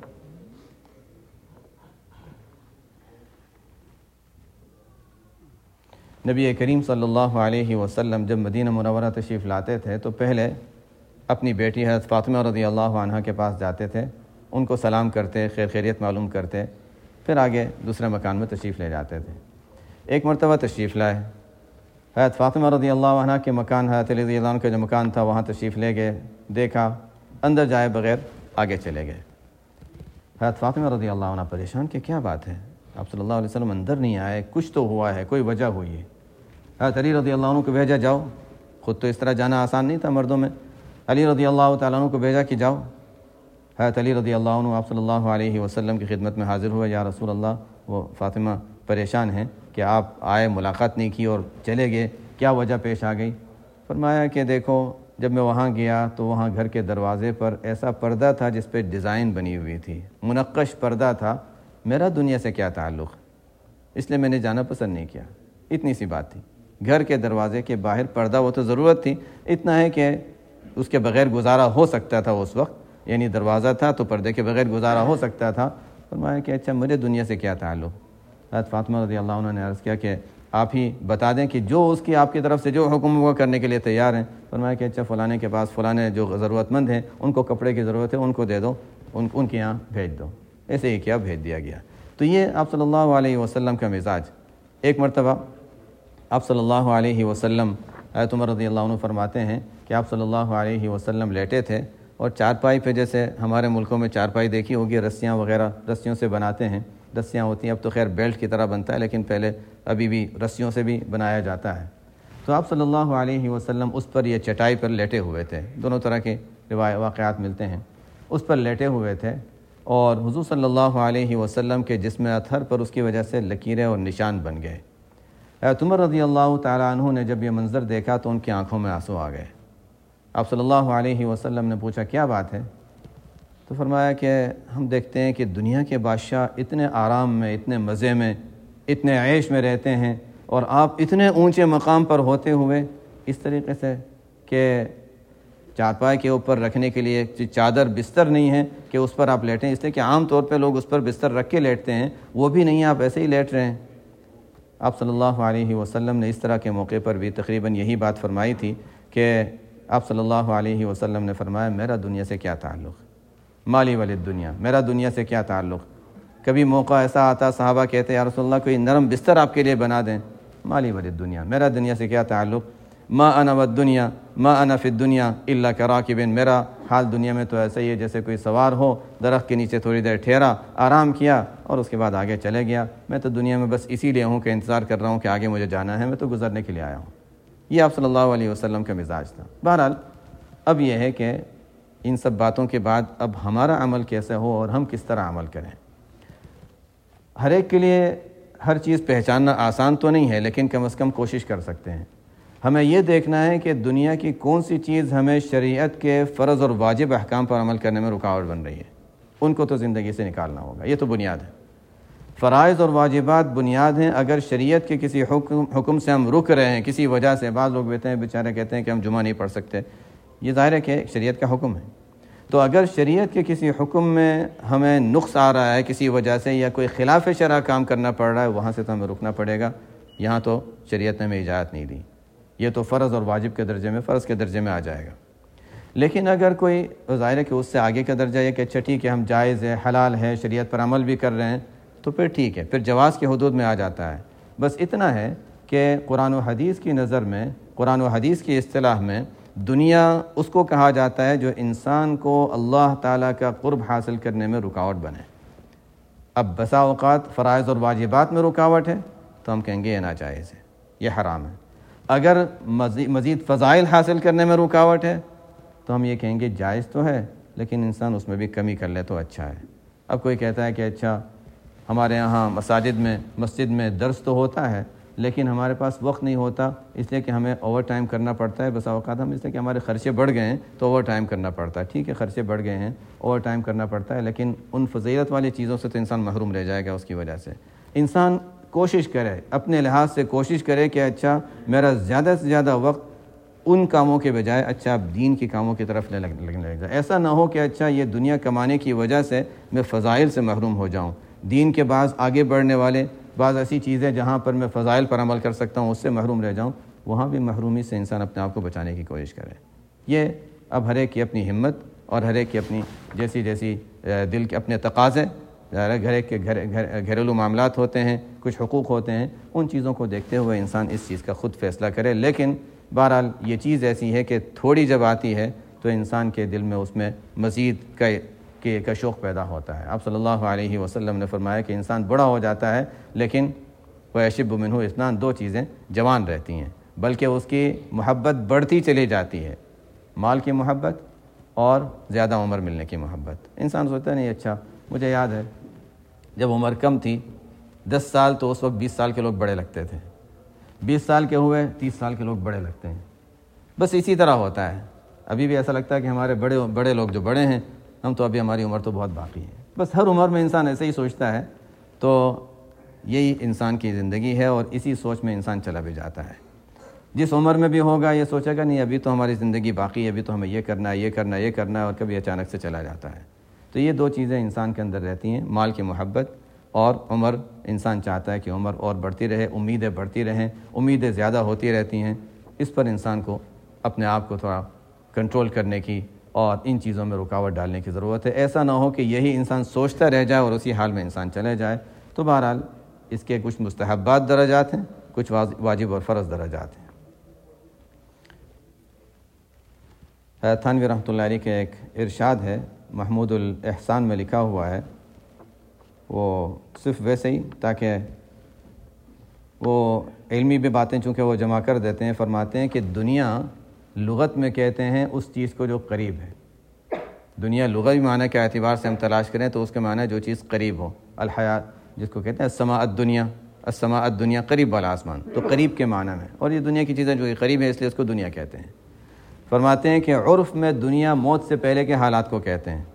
نبی کریم صلی اللہ علیہ وسلم جب مدینہ منورہ تشریف لاتے تھے تو پہلے اپنی بیٹی حضرت فاطمہ رضی اللہ عنہا کے پاس جاتے تھے، ان کو سلام کرتے، خیر خیریت معلوم کرتے، پھر آگے دوسرے مکان میں تشریف لے جاتے تھے۔ ایک مرتبہ تشریف لائے، حضرت فاطمہ رضی اللہ عنہ کے مکان، حضرت علی رضی اللہ عنہ کا جو مکان تھا وہاں تشریف لے گئے، دیکھا، اندر جائے بغیر آگے چلے گئے۔ حضرت فاطمہ رضی اللہ عنہ پریشان کہ کیا بات ہے، آپ صلی اللہ علیہ وسلم اندر نہیں آئے، کچھ تو ہوا ہے، کوئی وجہ ہوئی ہے۔ حضرت علی رضی اللہ عنہ کو بھیجا، جاؤ، خود تو اس طرح جانا آسان نہیں تھا مردوں میں، علی رضی اللہ تعالیٰ عنہ کو بھیجا کہ جاؤ۔ حضرت علی رضی اللہ عنہ آپ صلی اللہ علیہ وسلم کی خدمت میں حاضر ہوئے، یا رسول اللہ وہ فاطمہ پریشان ہیں کہ آپ آئے، ملاقات نہیں کی اور چلے گئے، کیا وجہ پیش آ گئی؟ فرمایا کہ دیکھو جب میں وہاں گیا تو وہاں گھر کے دروازے پر ایسا پردہ تھا جس پہ ڈیزائن بنی ہوئی تھی، منقش پردہ تھا، میرا دنیا سے کیا تعلق، اس لیے میں نے جانا پسند نہیں کیا۔ اتنی سی بات تھی، گھر کے دروازے کے باہر پردہ، وہ تو ضرورت تھی، اتنا ہے کہ اس کے بغیر گزارا ہو سکتا تھا اس وقت، یعنی دروازہ تھا تو پردے کے بغیر گزارا ہو سکتا تھا، فرمایا کہ اچھا مجھے دنیا سے کیا تعلق. حضرت فاطمہ رضی اللہ عنہ نے عرض کیا کہ آپ ہی بتا دیں کہ جو اس کی آپ کی طرف سے جو حکم وہ کرنے کے لیے تیار ہیں. فرمایا کہ اچھا فلانے کے پاس فلانے جو ضرورت مند ہیں ان کو کپڑے کی ضرورت ہے ان کو دے دو, ان ان کے یہاں بھیج دو. ایسے ہی کیا بھیج دیا گیا. تو یہ آپ صلی اللہ علیہ وسلم کا مزاج. ایک مرتبہ آپ صلی اللہ علیہ وسلم, حضرت عمر رضی اللہ عنہ فرماتے ہیں کہ آپ صلی اللہ علیہ وسلم لیٹے تھے اور چارپائی پہ, جیسے ہمارے ملکوں میں چارپائی دیکھی ہوگی, رسیاں وغیرہ رسیوں سے بناتے ہیں, رسیاں ہوتی ہیں, اب تو خیر بیلٹ کی طرح بنتا ہے لیکن پہلے ابھی بھی رسیوں سے بھی بنایا جاتا ہے. تو آپ صلی اللہ علیہ وسلم اس پر, یہ چٹائی پر لیٹے ہوئے تھے. دونوں طرح کے واقعات ملتے ہیں. اس پر لیٹے ہوئے تھے اور حضور صلی اللہ علیہ وسلم کے جسم اطہر پر اس کی وجہ سے لکیریں اور نشان بن گئے. حضرت عمر رضی اللہ تعالیٰ عنہ نے جب یہ منظر دیکھا تو ان کی آنکھوں میں آنسو آ گئے. آپ صلی اللہ علیہ وسلم نے پوچھا کیا بات ہے؟ تو فرمایا کہ ہم دیکھتے ہیں کہ دنیا کے بادشاہ اتنے آرام میں, اتنے مزے میں, اتنے عیش میں رہتے ہیں اور آپ اتنے اونچے مقام پر ہوتے ہوئے اس طریقے سے کہ چارپائی کے اوپر رکھنے کے لیے چادر بستر نہیں ہے کہ اس پر آپ لیٹیں, اس لیے کہ عام طور پہ لوگ اس پر بستر رکھ کے لیٹتے ہیں, وہ بھی نہیں, آپ ایسے ہی لیٹ رہے ہیں. آپ صلی اللہ علیہ وسلم نے اس طرح کے موقع پر بھی تقریباً یہی بات فرمائی تھی کہ آپ صلی اللہ علیہ وسلم نے فرمایا میرا دنیا سے کیا تعلق, مالی ولد دنیا, میرا دنیا سے کیا تعلق. کبھی موقع ایسا آتا صحابہ کہتے یا رسول اللہ کوئی نرم بستر آپ کے لیے بنا دیں, مالی ولد دنیا, میرا دنیا سے کیا تعلق. ما انا والدنیا ما انا فی الدنیا الا کراکب, میرا حال دنیا میں تو ایسا ہی ہے جیسے کوئی سوار ہو, درخت کے نیچے تھوڑی دیر ٹھہرا, آرام کیا اور اس کے بعد آگے چلے گیا. میں تو دنیا میں بس اسی لیے ہوں کہ انتظار کر رہا ہوں کہ آگے مجھے جانا ہے, میں تو گزرنے کے لیے آیا ہوں. یہ آپ صلی اللہ علیہ وسلم کا مزاج تھا. بہرحال اب یہ ہے کہ ان سب باتوں کے بعد اب ہمارا عمل کیسے ہو اور ہم کس طرح عمل کریں. ہر ایک کے لیے ہر چیز پہچاننا آسان تو نہیں ہے, لیکن کم از کم کوشش کر سکتے ہیں. ہمیں یہ دیکھنا ہے کہ دنیا کی کون سی چیز ہمیں شریعت کے فرض اور واجب احکام پر عمل کرنے میں رکاوٹ بن رہی ہے, ان کو تو زندگی سے نکالنا ہوگا. یہ تو بنیاد ہے. فرائض اور واجبات بنیاد ہیں. اگر شریعت کے کسی حکم حکم سے ہم رک رہے ہیں کسی وجہ سے, بعض لوگ بیٹھے ہیں بیچارے کہتے ہیں کہ ہم جمعہ نہیں پڑھ سکتے, یہ ظاہر ہے کہ شریعت کا حکم ہے. تو اگر شریعت کے کسی حکم میں ہمیں نقص آ رہا ہے کسی وجہ سے یا کوئی خلاف شرع کام کرنا پڑ رہا ہے, وہاں سے تو ہمیں رکنا پڑے گا. یہاں تو شریعت نے ہمیں اجازت نہیں دی, یہ تو فرض اور واجب کے درجے میں, فرض کے درجے میں آ جائے گا. لیکن اگر کوئی ظاہر ہے کہ اس سے آگے کا درجہ یہ کہ اچھا ٹھیک ہے ہم جائز ہے, حلال ہے, شریعت پر عمل بھی کر رہے ہیں, تو پھر ٹھیک ہے, پھر جواز کے حدود میں آ جاتا ہے. بس اتنا ہے کہ قرآن و حدیث کی نظر میں, قرآن و حدیث کی اصطلاح میں دنیا اس کو کہا جاتا ہے جو انسان کو اللہ تعالیٰ کا قرب حاصل کرنے میں رکاوٹ بنے. اب بسا اوقات فرائض اور واجبات میں رکاوٹ ہے تو ہم کہیں گے یہ ناجائز ہے, یہ حرام ہے. اگر مزید فضائل حاصل کرنے میں رکاوٹ ہے تو ہم یہ کہیں گے جائز تو ہے لیکن انسان اس میں بھی کمی کر لے تو اچھا ہے. اب کوئی کہتا ہے کہ اچھا ہمارے یہاں مساجد میں مسجد میں درس تو ہوتا ہے لیکن ہمارے پاس وقت نہیں ہوتا اس لیے کہ ہمیں اوور ٹائم کرنا پڑتا ہے. بس اوقات ہم اس لیے کہ ہمارے خرچے بڑھ گئے ہیں تو اوور ٹائم کرنا پڑتا ہے. ٹھیک ہے خرچے بڑھ گئے ہیں, اوور ٹائم کرنا پڑتا ہے, لیکن ان فضیلت والی چیزوں سے تو انسان محروم رہ جائے گا. اس کی وجہ سے انسان کوشش کرے, اپنے لحاظ سے کوشش کرے کہ اچھا میرا زیادہ سے زیادہ وقت ان کاموں کے بجائے اچھا دین کے کاموں کی طرف لگنے لگ جائے. ایسا نہ ہو کہ اچھا یہ دنیا کمانے کی وجہ سے میں فضائل سے محروم ہو جاؤں. دین کے بعض آگے بڑھنے والے بعض ایسی چیزیں جہاں پر میں فضائل پر عمل کر سکتا ہوں اس سے محروم رہ جاؤں, وہاں بھی محرومی سے انسان اپنے آپ کو بچانے کی کوشش کرے. یہ اب ہر ایک کی اپنی ہمت اور ہر ایک کی اپنی جیسی جیسی دل کے اپنے تقاضے, گھر کے گھر گھریلو معاملات ہوتے ہیں, کچھ حقوق ہوتے ہیں, ان چیزوں کو دیکھتے ہوئے انسان اس چیز کا خود فیصلہ کرے. لیکن بہرحال یہ چیز ایسی ہے کہ تھوڑی جب آتی ہے تو انسان کے دل میں اس میں مزید کا کا شوق پیدا ہوتا ہے. آپ صلی اللہ علیہ وسلم نے فرمایا کہ انسان بڑا ہو جاتا ہے لیکن وَيَشِبُّ مِنْهُ اثنان, دو چیزیں جوان رہتی ہیں بلکہ اس کی محبت بڑھتی چلی جاتی ہے, مال کی محبت اور زیادہ عمر ملنے کی محبت. انسان سوچتا نہیں اچھا مجھے یاد ہے جب عمر کم تھی دس سال تو اس وقت بیس سال کے لوگ بڑے لگتے تھے, بیس سال کے ہوئے تیس سال کے لوگ بڑے لگتے ہیں. بس اسی طرح ہوتا ہے. ابھی بھی ایسا لگتا ہے کہ ہمارے بڑے بڑے لوگ جو بڑے ہیں ہم تو ابھی ہماری عمر تو بہت باقی ہے. بس ہر عمر میں انسان ایسے ہی سوچتا ہے. تو یہی انسان کی زندگی ہے اور اسی سوچ میں انسان چلا بھی جاتا ہے. جس عمر میں بھی ہوگا یہ سوچے گا نہیں ابھی تو ہماری زندگی باقی ہے, ابھی تو ہمیں یہ کرنا ہے یہ کرنا ہے یہ کرنا ہے, اور کبھی اچانک سے چلا جاتا ہے. تو یہ دو چیزیں انسان کے اندر رہتی ہیں، مال کی محبت اور عمر۔ انسان چاہتا ہے کہ عمر اور بڑھتی رہے، امیدیں بڑھتی رہیں، امیدیں زیادہ ہوتی رہتی ہیں۔ اس پر انسان کو اپنے آپ کو تھوڑا کنٹرول کرنے کی اور ان چیزوں میں رکاوٹ ڈالنے کی ضرورت ہے۔ ایسا نہ ہو کہ یہی انسان سوچتا رہ جائے اور اسی حال میں انسان چلے جائے۔ تو بہرحال اس کے کچھ مستحبات درجات ہیں، کچھ واجب اور فرض درجات ہیں۔ تھانوی رحمۃ اللہ علیہ کے ایک ارشاد ہے، محمود الاحسان میں لکھا ہوا ہے، وہ صرف ویسے ہی تاکہ وہ علمی بھی باتیں چونکہ وہ جمع کر دیتے ہیں، فرماتے ہیں کہ دنیا لغت میں کہتے ہیں اس چیز کو جو قریب ہے۔ دنیا لغوی معنی کے اعتبار سے ہم تلاش کریں تو اس کے معنی جو چیز قریب ہو، الحیات جس کو کہتے ہیں السماء الدنیا، السماء الدنیا قریب والا آسمان، تو قریب کے معنی میں، اور یہ دنیا کی چیزیں جو قریب ہے اس لیے اس کو دنیا کہتے ہیں۔ فرماتے ہیں کہ عرف میں دنیا موت سے پہلے کے حالات کو کہتے ہیں،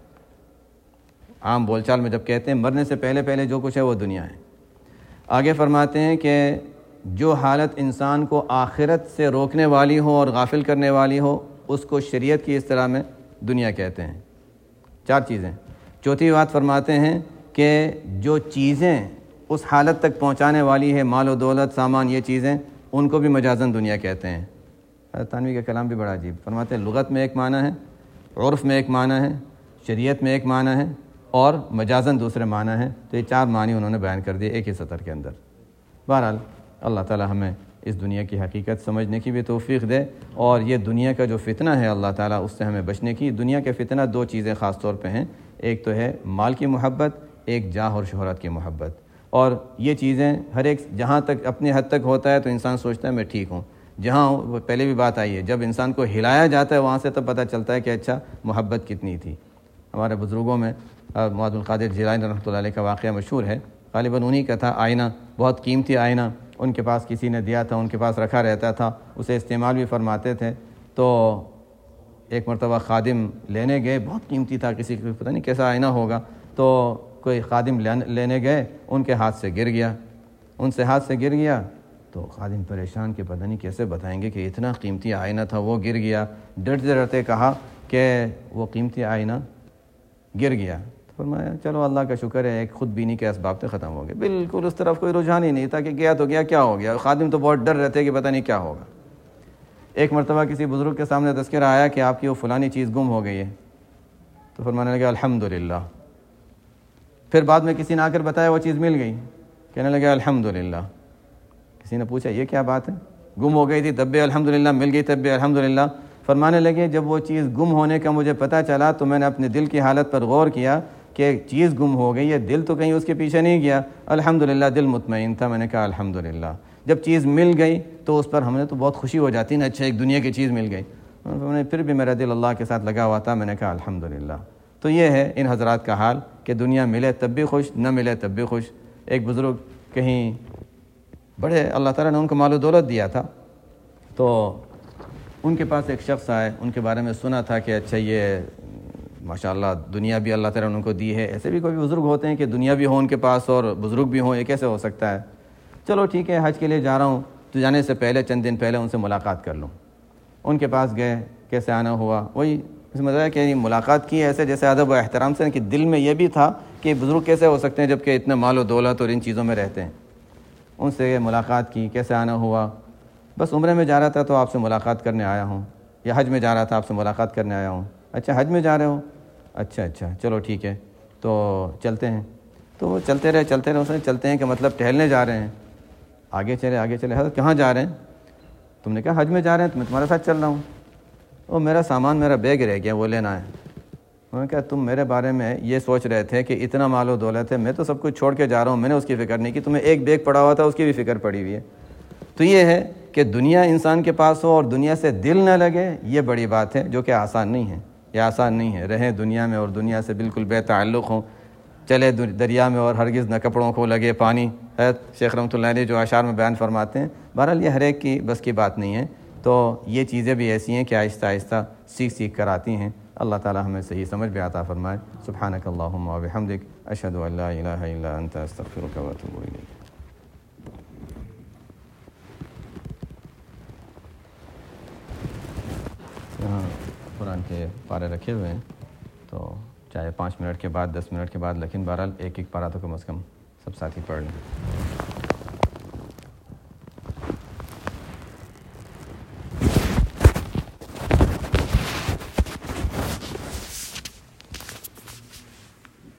عام بول چال میں جب کہتے ہیں مرنے سے پہلے پہلے جو کچھ ہے وہ دنیا ہے۔ آگے فرماتے ہیں کہ جو حالت انسان کو آخرت سے روکنے والی ہو اور غافل کرنے والی ہو اس کو شریعت کی اصطلاح میں دنیا کہتے ہیں۔ چار چیزیں۔ چوتھی بات فرماتے ہیں کہ جو چیزیں اس حالت تک پہنچانے والی ہے، مال و دولت، سامان، یہ چیزیں، ان کو بھی مجازاً دنیا کہتے ہیں۔ حضرت تھانوی کا کلام بھی بڑا عجیب، فرماتے ہیں لغت میں ایک معنی ہے، عرف میں ایک معنی ہے، شریعت میں ایک معنی ہے اور مجازاً دوسرے معنی ہیں۔ تو یہ چار معنی انہوں نے بیان کر دیے ایک ہی سطر کے اندر۔ بہرحال اللہ تعالی ہمیں اس دنیا کی حقیقت سمجھنے کی بھی توفیق دے، اور یہ دنیا کا جو فتنہ ہے اللہ تعالیٰ اس سے ہمیں بچنے کی۔ دنیا کے فتنہ دو چیزیں خاص طور پہ ہیں، ایک تو ہے مال کی محبت، ایک جاہ اور شہرت کی محبت۔ اور یہ چیزیں ہر ایک جہاں تک اپنی حد تک ہوتا ہے تو انسان سوچتا ہے میں ٹھیک ہوں، جہاں پہلے بھی بات آئی ہے جب انسان کو ہلایا جاتا ہے وہاں سے تب پتہ چلتا ہے کہ اچھا محبت کتنی تھی۔ ہمارے بزرگوں میں معاذ القادر جیلانی رحمۃ اللہ علیہ کا واقعہ مشہور ہے، غالباً انہی کا تھا، آئینہ، بہت قیمتی آئینہ ان کے پاس کسی نے دیا تھا، ان کے پاس رکھا رہتا تھا، اسے استعمال بھی فرماتے تھے۔ تو ایک مرتبہ خادم لینے گئے، بہت قیمتی تھا، کسی کو پتہ نہیں کیسا آئینہ ہوگا، تو کوئی خادم لینے گئے، ان کے ہاتھ سے گر گیا، ان سے ہاتھ سے گر گیا تو خادم پریشان کہ پتہ نہیں کیسے بتائیں گے کہ اتنا قیمتی آئینہ تھا، وہ گر گیا۔ ڈرتے ڈرتے کہا کہ وہ قیمتی آئینہ گر گیا۔ فرمایا چلو اللہ کا شکر ہے ایک خود بینی کے اسباب سے ختم ہو گئے۔ بالکل اس طرف کوئی رجحان ہی نہیں تھا کہ گیا تو گیا، کیا ہو گیا۔ خادم تو بہت ڈر رہتے کہ پتہ نہیں کیا ہوگا۔ ایک مرتبہ کسی بزرگ کے سامنے تذکرہ آیا کہ آپ کی وہ فلانی چیز گم ہو گئی ہے، تو فرمانے لگا الحمدللہ۔ پھر بعد میں کسی نے آ کر بتایا وہ چیز مل گئی، کہنے لگا الحمدللہ۔ کسی نے پوچھا یہ کیا بات ہے، گم ہو گئی تھی تب بھی الحمدللہ، مل گئی تب بھی الحمدللہ۔ فرمانے لگے جب وہ چیز گم ہونے کا مجھے پتہ چلا تو میں نے اپنے دل کی حالت پر غور کیا کہ چیز گم ہو گئی ہے، دل تو کہیں اس کے پیچھے نہیں گیا، الحمدللہ دل مطمئن تھا۔ میں نے کہا الحمدللہ۔ جب چیز مل گئی تو اس پر ہم نے تو بہت خوشی ہو جاتی نا، اچھا ایک دنیا کی چیز مل گئی، پھر بھی میرا دل اللہ کے ساتھ لگا ہوا تھا، میں نے کہا الحمدللہ۔ تو یہ ہے ان حضرات کا حال کہ دنیا ملے تب بھی خوش، نہ ملے تب بھی خوش۔ ایک بزرگ کہیں بڑے اللہ تعالیٰ نے ان کو مال و دولت دیا تھا، تو ان کے پاس ایک شخص آئے، ان کے بارے میں سنا تھا کہ اچھا یہ ماشاءاللہ دنیا بھی اللہ تعالیٰ نے ان کو دی ہے۔ ایسے بھی کوئی بزرگ ہوتے ہیں کہ دنیا بھی ہو ان کے پاس اور بزرگ بھی ہوں، یہ کیسے ہو سکتا ہے؟ چلو ٹھیک ہے حج کے لیے جا رہا ہوں، تو جانے سے پہلے چند دن پہلے ان سے ملاقات کر لوں۔ ان کے پاس گئے، کیسے آنا ہوا، وہی اس میں مزہ ہے کہ ملاقات کی ایسے جیسے ادب و احترام سے، کہ دل میں یہ بھی تھا کہ بزرگ کیسے ہو سکتے ہیں جب کہ اتنے مال و دولت اور ان چیزوں میں رہتے ہیں۔ ان سے ملاقات کی، کیسے آنا ہوا، بس عمرے میں جا رہا تھا تو آپ سے ملاقات کرنے آیا ہوں، یا حج میں جا رہا تھا آپ سے ملاقات کرنے آیا ہوں۔ اچھا حج میں جا رہے ہو، اچھا اچھا چلو ٹھیک ہے تو چلتے ہیں۔ تو وہ چلتے رہے چلتے رہے اسے چلتے ہیں کہ مطلب ٹہلنے جا رہے ہیں، آگے چلے آگے چلے۔ حضرت کہاں جا رہے ہیں؟ تم نے کہا حج میں جا رہے ہیں، تو میں تمہارے ساتھ چل رہا ہوں۔ وہ میرا سامان، میرا بیگ رہ گیا، وہ لینا ہے۔ انہوں نے کہا تم میرے بارے میں یہ سوچ رہے تھے کہ اتنا مال و دولت ہے، میں تو سب کچھ چھوڑ کے جا رہا ہوں، میں نے اس کی فکر نہیں کی، تمہیں ایک بیگ پڑا ہوا تھا اس کی بھی فکر پڑی ہوئی ہے۔ تو یہ ہے کہ دنیا انسان کے پاس ہو اور دنیا سے دل نہ لگے، یہ بڑی بات ہے جو کہ آسان نہیں ہے، یہ آسان نہیں ہے۔ رہیں دنیا میں اور دنیا سے بالکل بے تعلق ہوں، چلے دریا میں اور ہرگز نہ کپڑوں کو لگے پانی، ہے شیخ رحمۃ اللہ علیہ جو اشعار میں بیان فرماتے ہیں۔ بہرحال یہ ہر ایک کی بس کی بات نہیں ہے، تو یہ چیزیں بھی ایسی ہیں کہ آہستہ آہستہ سیکھ سیکھ کر آتی ہیں۔ اللہ تعالی ہمیں صحیح سمجھ بھی عطا فرمائے۔ سبحانک اللہم و بحمدک، اشہد ان لا الہ الا انت، استغفرک و اتوب الیک۔ یہاں قرآن کے پارے رکھے ہوئے ہیں، تو چاہے پانچ منٹ کے بعد دس منٹ کے بعد، لیکن بہرحال ایک ایک پارا تو کم از کم سب ساتھی پڑھ لیں۔